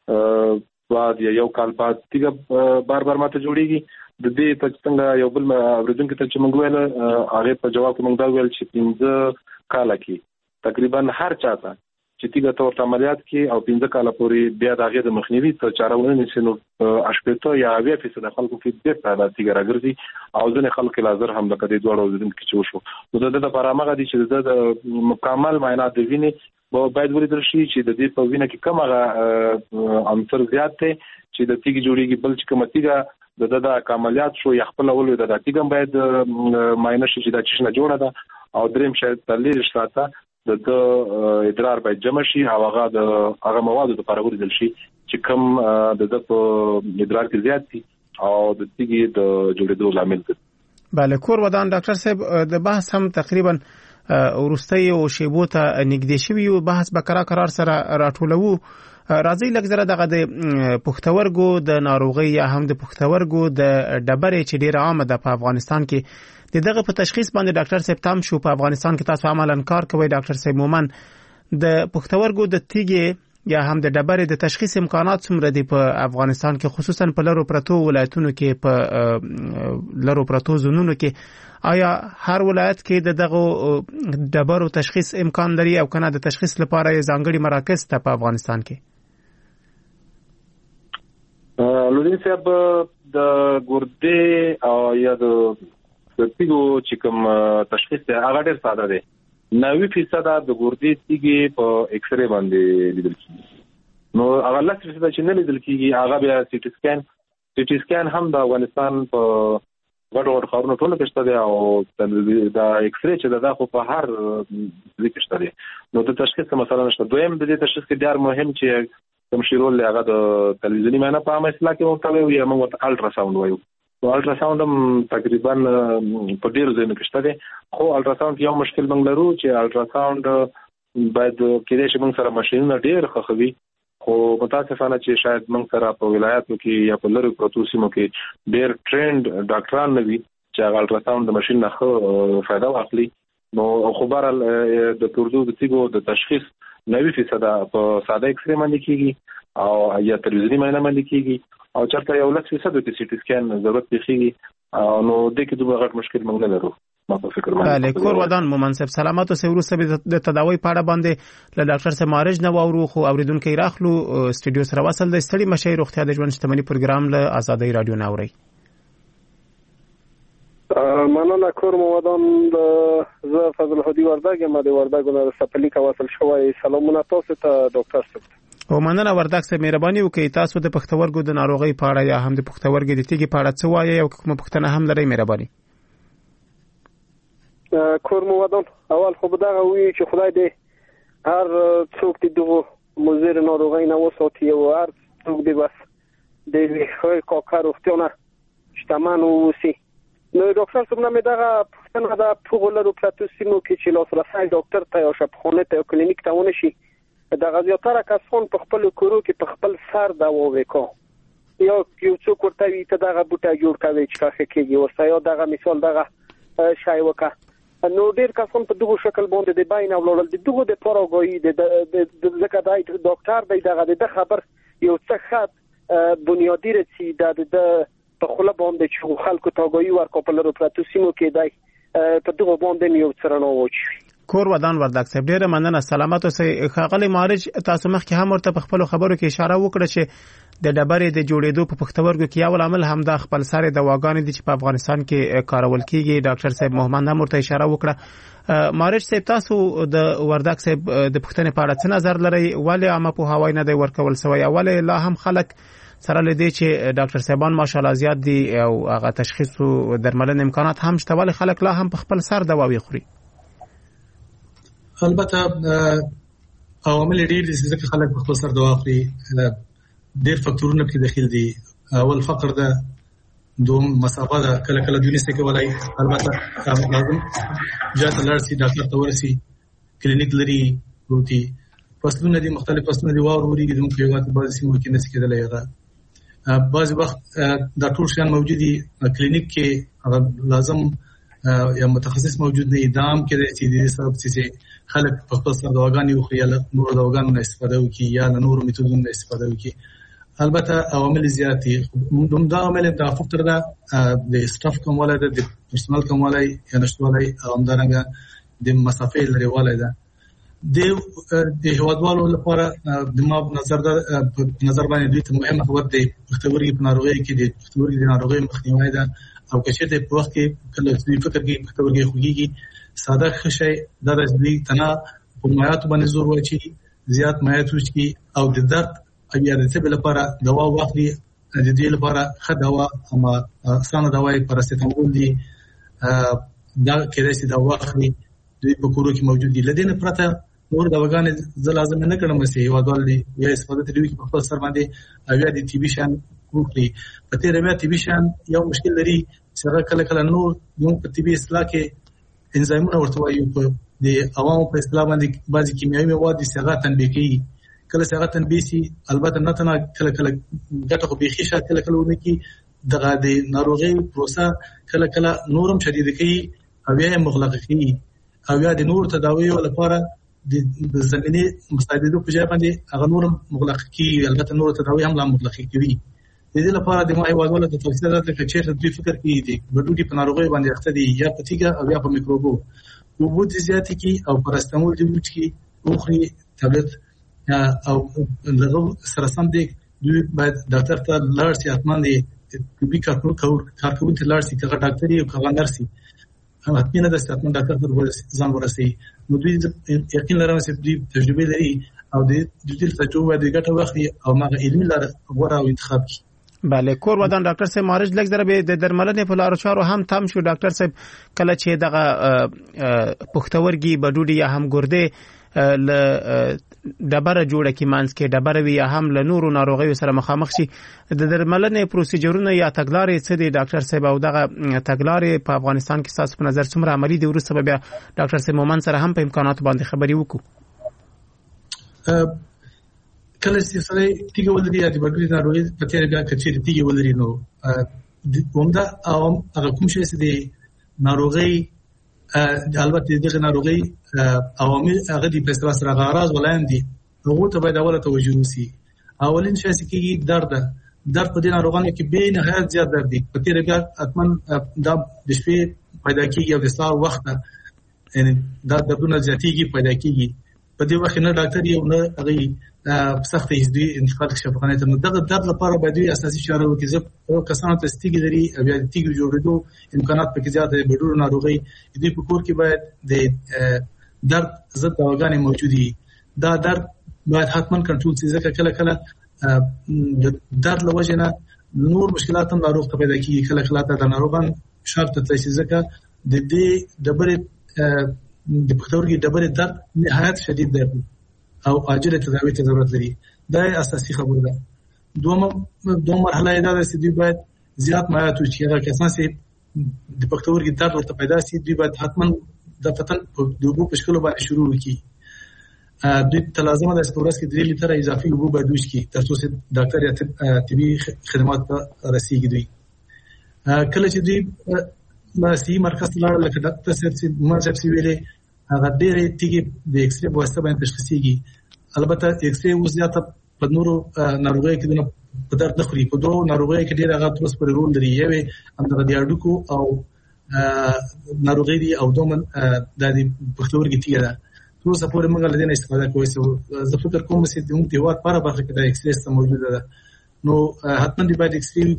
بعد یو کال بعد تیګه بار ماته جوړیږي د دې په څنګه یو بل اوریدونکو ته چې موږ ویل هغه په جواب کې موږ دا ویل چې 15 کال کې تقریبا هر چاته چې تیګه تور عملیات کې او 15 کال پورې بیا د هغه د مخنیوي څخه چارهونه نشي نو اشپېته یا 20% خلکو کې د پیدا تیګه راګرځي او ځنه خلک لازر هم لکه د دوه اوریدونکو چې وشو نو د لپاره هغه دي چې د مکمل معاینات د وینې باید ولیدل شي چې د دې په وینه کې کوم هغه عنصر زیات دی چې د تیګي جوړیږي بل چې کوم تیګه د عملیات شو یا خپل اول د تیګم باید معاینه شي چې دا چې نه جوړه ده او دریم شاید تللی شاته د ادرار باید جمع شي او هغه مواد د پاره ولیدل شي چې کوم د ادرار کې زیات دي او د تیګي د جوړېدو لامل دي بله کور ودان ډاکټر صاحب د بحث هم تقریبا ورستي او شیبو ته نږدې شوی او بحث به قرار سره راټولو. راځي لږ زره دغه د پښتورګو د ناروغي یا هم د پښتورګو د ډبرې چې ډیره عامه ده په افغانستان کې دغه په تشخیص باندې ډاکټر صاحب تام شو. په افغانستان کې تاسو عملاً کار کوي ډاکټر صاحب. مومن د پښتورګو د تیږې یا هم د ډبرې د تشخیص امکانات څومره دي په افغانستان کې، خصوصا په لرو پرتو ولایتونو کې، په لرو پرتو زونونو کې؟ آیا هر ولایت کې دغه ډبرو تشخیص امکان لري او کنه د تشخیص لپاره ځانګړي مراکز ته په افغانستان کې؟ لودین صاحب د ګردې او یا د تیږو چې کوم تشخیص دی هغه ډېر ساده دی. 90% د ګردې تیږې په ایکس ری باندې لیدل کیږي. نو هغه 10% چې نه لیدل کیږي هغه بیا سی ټي سکین هم د افغانستان په غوړ خارونو ټول کې شته دی او د ایکس ری چې دا خو په هر ځای کې شته دی. نو د تشخیص مسله نشته. دویم د دې تشخیص کې ډېر مهم چې کوم شیرول هغه د تلویزیونی معنا په عامه اصطلاح کې ورته وایي یا موږ الټرا ساوند وایو. نو الټرا ساوند هم تقریبا په ډیرو ځایونو کې شته دی. خو الټرا ساوند یو مشکل موږ لرو چې الټرا ساوند باید کېدای شي موږ سره ماشینونه ډیر خوښوي، خو متاسفانه چې شاید موږ سره په ولایتو کې یا په لرو پروتو سیمو کې ډیر ټرینډ ډاکټران نه وي چې هغه الټرا ساوند د ماشین نه ښه فائدہ واخلي. نو خبر د پردو د تیګو د تشخیص 90% په ساده ایکس ری باندې کیږي او یا تلویزیونی معاینه باندې کیږي او چرته یو 10% د سی ټي سکین ضرورت کیږي. نو د کې دوه غټ مشکل موږ نه لرو. ما په فکر باندې بله کور ودان مومن صاحب سلامات او سیورو سره د تداوی پاړه باندې له ډاکټر سره مارج نه وورو خو اوریدونکو راخلو استودیو سره وصل د ستړي مشي روغتیا د ژوند شتمنۍ پروګرام له آزادۍ رادیو ناوري. مننه کور مو ودان د زه فضل هدی وردګ ما د وردګ نه سپلی کا وصل شوی. سلامونه تاسو ته ډاکټر صاحب. او مننه وردګ صاحب مهرباني وکړئ تاسو د پښتورګو د ناروغي په اړه یا هم د پښتورګو د تیږې په اړه څه وایي او کومه پوښتنه هم لرئ مهرباني. کور مو ودان اول خو بدغه وی چې خدای دې هر څوک دغه مزیر ناروغي نه وساتي او هر څوک دې بس د خیر کار وختونه شتمن وسی. نو ډاکټر صاحب نه دغه پښتنه د پوغلرو پلاتو سیمو کې چې لاسرسي ډاکټر ته او شپخونه ته او کلینیک ته ونه شي دغه زیاتره کسان په خپل کورو کې په خپل سر دا وکړو یو څوک ورته وي ته دغه بوټه جوړ کوي چې کاخه کېږي ورته یو دغه مثال دغه شای وکا. نو ډیر کسان په دغه شکل باندې د باین او لول دغه د پاراګوي د ځکه د ډاکټر د خبر یو څه خاط بنیادی رسي د په خله باندې چې خلکو تاګوي ورکو په لرو پراتو سیمو کې دی په دغه باندې یو څرنو وچوي. کور ودان وردګ صاحب ډیره مننه سلامات اوسئ. خاغلی مارج تاسو مخکې هم ورته په خپل خبرو کې اشاره وکړه چې د ډبرې د جوړېدو په پښتورګو کې یو عامل هم د خپل سره دواګانې دي چې په افغانستان کې کارول کیږي. ډاکټر صاحب محمد هم ورته اشاره وکړه. مارج صاحب تاسو د وردګ صاحب د پښتنې په اړه څه نظر لرئ؟ ولې عامه په هوای نه دی ورکول سوی؟ ولې لا هم خلک سره لدی چې ډاکټر صاحبان ماشاءالله زیات دي او هغه تشخیص او درملنې امکانات هم شته ولې خلک لا هم په خپل سر دواوی خوري؟ البته عوامل ډیر دي چې خلک په خپل سر دوا خوري. ډیر فاکتورونه کې داخل دي. اول فقر ده، دوم مسافه ده، کله کله دونی څخه ولای البته لازم جاته لارسي ډاکټر ته ورسي کلینیک لري روتي فصلونه دي مختلف فصلونه دي واوروري د موږ یو غاټ بعض سیمو کې نس کېدلای هغه بعض وخت د ټول شان موجودي کلینیک کې لازم یا متخصص موجود نه ادام کې چې د سبب چې خلک په خپل سر دواګانې خو یا نور دواګانو نه استفاده وکړي یا نور میتودونو نه استفاده وکړي. البته عوامل زیات دي. موږ دا عوامل د فکر دا د سټاف کومواله د پرسونل کومواله یا نشټواله همدارنګه د مسافې لري والي ده. د هوادوالو لپاره د ما نظر باندې دوی ته مهمه خبر دی پښتورګي په ناروغي کې د پښتورګي د ناروغي مخنیوي ده او که چې د وخت کې کله چې فکر کې پښتورګي خوږي ساده خشي د رځدي تنا په مایات باندې زور وچی زیات مایات وچی او د درد او یا د څه لپاره دوا واخلي د دې لپاره ښه دوا اما اسانه دواي پاراسټامول دي دا کېدای شي دوا واخلي دوی په کورو کې موجود دي. لدینه پرته نور دواګانې زه لازم نه کړم چې هوادوال دي یا استفاده کوي په خپل سر باندې او یا د ټي بي شان کوخلي په تیر بیا ټي بي شان یو مشکل لري چې کله کله نور یو په ټي بي اصلاح کې انزایمونه ورته وایي په د عوامو په اصطلاح باندې بعضي کیمیاوي مواد صيغه تنبیه کوي. کله صيغه تنبیه سي البته نه تنه کله ګټه خو بيخي شاته کله ونکي دغه د ناروغي پروسه کله نورم شدید کوي او یا مغلق کوي او یا د نور تداوی لپاره د زمینه مساعدو په ځای باندې هغه نورم مغلق کوي. البته نور تداوی هم لا مغلق کوي. د دې لپاره د مای وادول د توصيات لکه چې دوی فکر کوي دي بډوډي په ناروغي باندې اخته دي یا په تیګه او یا په میکروبو وبود زیات کی او پرستمول دی وچ کی اوخري ټابلت او لغو سره سم دي دوی باید ډاکټر ته لاړ شي اتمن دي طبي کارکونکو ته لاړ شي کله ډاکټر یو کله نرسي هم اتمنه د ستاتمن ډاکټر ته ځان ورسي نو دوی یقین لرم چې دوی تجربه لري او د دې تجربه د ګټه واخلي او ماغه علمي لار غوړه او انتخاب کی. بله کور ودان ډاکټر صاحب مارج لګ ضرب د درملنې په لارو چارو هم تام شو. ډاکټر صاحب کله چې دغه پختورګي بډوډي یا هم ګرده ل ډبره جوړه کی مانس کې ډبره وی یا هم له نورو ناروغیو سره مخامخ شي د درملنې پروسیجرونه یا تګلارې څه دي ډاکټر صاحب او دغه تګلارې په افغانستان کې تاسو په نظر څومره عملی دي ورسره بیا ډاکټر صاحب مومن سره هم په امکانات باندې خبري وکړو. کله چې سره تیګه ولري یا د بډوډي ناروغي په تیر بیا کچې تیګه ولري نو همدا او هغه کوم شي چې د ناروغي البته دغه ناروغي عوامل هغه د پسترا سره غراض ولاندې هغه ته باید اوله توجه وشي. اولین شي چې درد په دې ناروغانو کې به نهایت زیات درد دي په تیر بیا اتمن د شپې پیدا کیږي او د سهار وخت یعنی دا دردونه زیاتېږي پیدا کیږي په دې وخت نه ډاکټر یو نه هغه سخت ایزدي انتقال شفاخانه ته نو دغه درد لپاره باید اساسي چاره وکړي. زه کسانو ته ستیګ لري او یا تیګ جوړېدو امکانات پکې زیات دي. بډوډو ناروغي دې په کور کې باید د درد ضد دواګانې موجودي. دا درد باید حتما کنټرول شي ځکه کله د درد لوجه نه نور مشکلات هم ناروغ ته پیدا کیږي. کله د ناروغان شرط ته شي ځکه د دې دبره د پختورګي دبره درد نهایت شدید دی او عاجله تداوی ته ضرورت لري. دا اساسي خبره ده. دوه مرحله دا ده چې دوی باید زیات مایات وچی هغه کسان چې د پختورګي درد ورته پیدا شي دوی باید حتما د پتن په دوبو په شکل باندې شروع وکړي. دوی ته لازمه ده چې ورځ کې 3 لیټر اضافي اوبه باید وڅښي ترڅو چې ډاکټر یا طبي خدمات ته رسیږي. دوی کله چې دوی ماسي مرکز ته لاړ لکه ډاکټر صاحب چې مرجب سی ویلې هغه ډېرې تیګي د ایکس رې په واسطه باندې تشخیصيږي. البته ایکس رې وزیاته په نورو ناروغیو کې په درد نه خوري. په دوه ناروغیو کې ډېر هغه تر اوسه پورې رول لري. یوه همدغه د اډوکو او ناروغي دي او دومن د پختورګي تیګه ده. تر اوسه پورې موږ له دې نه استفاده کوو. زه فکر کوم چې د موږ د هیواد لپاره برخه کې د ایکس رې موجوده ده نو حتما دی باید ایکس رې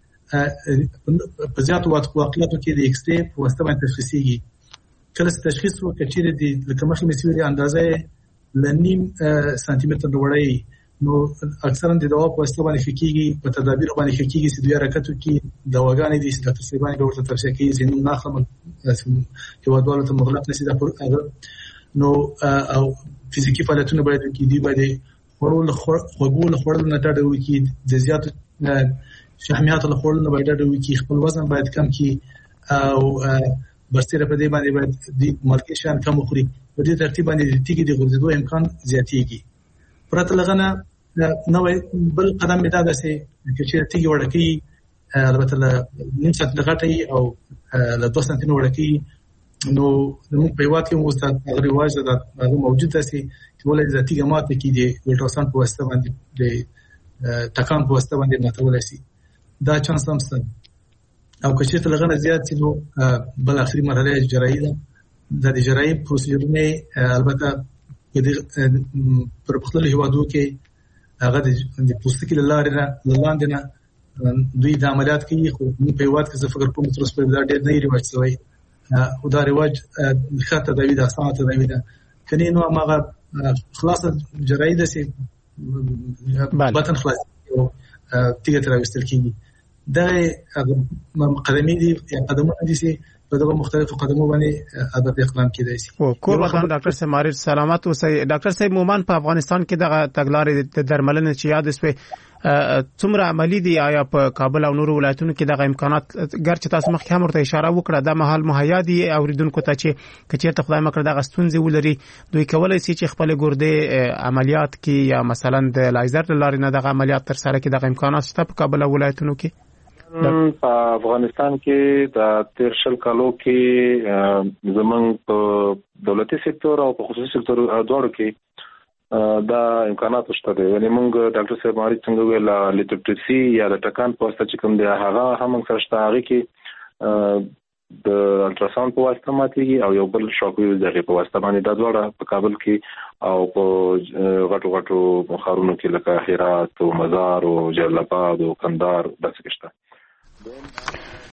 کې په زیاتو واقعیتو کې د ایکس رې په واسطه باندې تشخیصيږي. کله چې تشخیص وکړي چې د لکه مخې مسوي اندازې لنیم سانتي متر وړي نو اکثرا د دوا په واسطه باندې فکیږي په تدابیر باندې فکیږي چې دوی حرکت کوي دواګانې دي چې ډاکټر سیبانی به ورته توصیه کوي چې نو ناخله یو ډول ته مغلق نشي دا نو او فزیکی فعالیتونه باید کې دي باید خورول نه ډډه وکړي د زیات شحمیات له خورول نه باید ډډه وکړي خپل وزن باید کم کړي او برسره په دې باندې باید د مارکیشن کم وخوري. په دې ترتیب باندې د تیګي د غوړېدو امکان زیاتېږي. پرته لغنه نو بل قدم دا ده چې تیګي وړکې البته له نیم ساعت لغټي او له 2 سنټ وړکې نو موږ په وخت کې مو ستاسو رواج دا موجود ده چې ولې د تیګي ماته کې د الټراساوند په واسطه باندې د تکان په واسطه باندې ماتول شي. دا چانس هم شته او که چې لغنه زیات شي نو بل اخري مرحله جراحي ده. د جراحي پروسیجرونه البته پر خپل هیوادو کې هغه د پوستکي لاندې نه دوی د عملیات کوي خو په هیواد کې څه فکر کوم تر اوسه په ډېر نه رواج شوی او دا رواج خاطر تداوی ده اسانه تداوی ده کني نو هغه خلاص جراحي ده چې بطن خلاص تیګه تر وستل کیږي. دا قدمې دي یا قدمونه دي چې په دغه مختلفو قدمو باندې عادت اقدام کیدای شي. کور وطن ډاکټر سماري سلامت اوسئ. ډاکټر صاحب مومن په افغانستان کې دغه تګلارې د درملنې چې یاد شوي څومره عملی دي؟ آیا په کابل او نورو ولایتونو کې دغه امکانات ګرچې تاسو مخکې هم ورته اشاره وکړه د مهال مهیا دي اوریدونکو ته چې کچېرته خدای مکړه دغه ستونزې ولري دوی کولای شي چې خپل ګردې عملیات کې یا مثلا د لایزر لارې نه دغه عملیات تر سره کې دغه امکانات شته په کابل او ولایتونو کې؟ په افغانستان کې د 13 کالو کې زمونږ په دولتي سکتور او په خصوصي سکتور دواړو کې دا امکانات شته دي. یعنی موږ ډاکټر صاحب ماري څنګه ویل لیټوپټسي یا د ټکان په واسطه چې کوم دی هغه هم سره شته، هغه کې د الټراساوند په واسطه ماتيږي او یو بل شاک ویو دغه په واسطه باندې دا دواړه په کابل کې او په غټو خارونو کې لکه هرات او مزار او جلال آباد او کندهار داسې شته.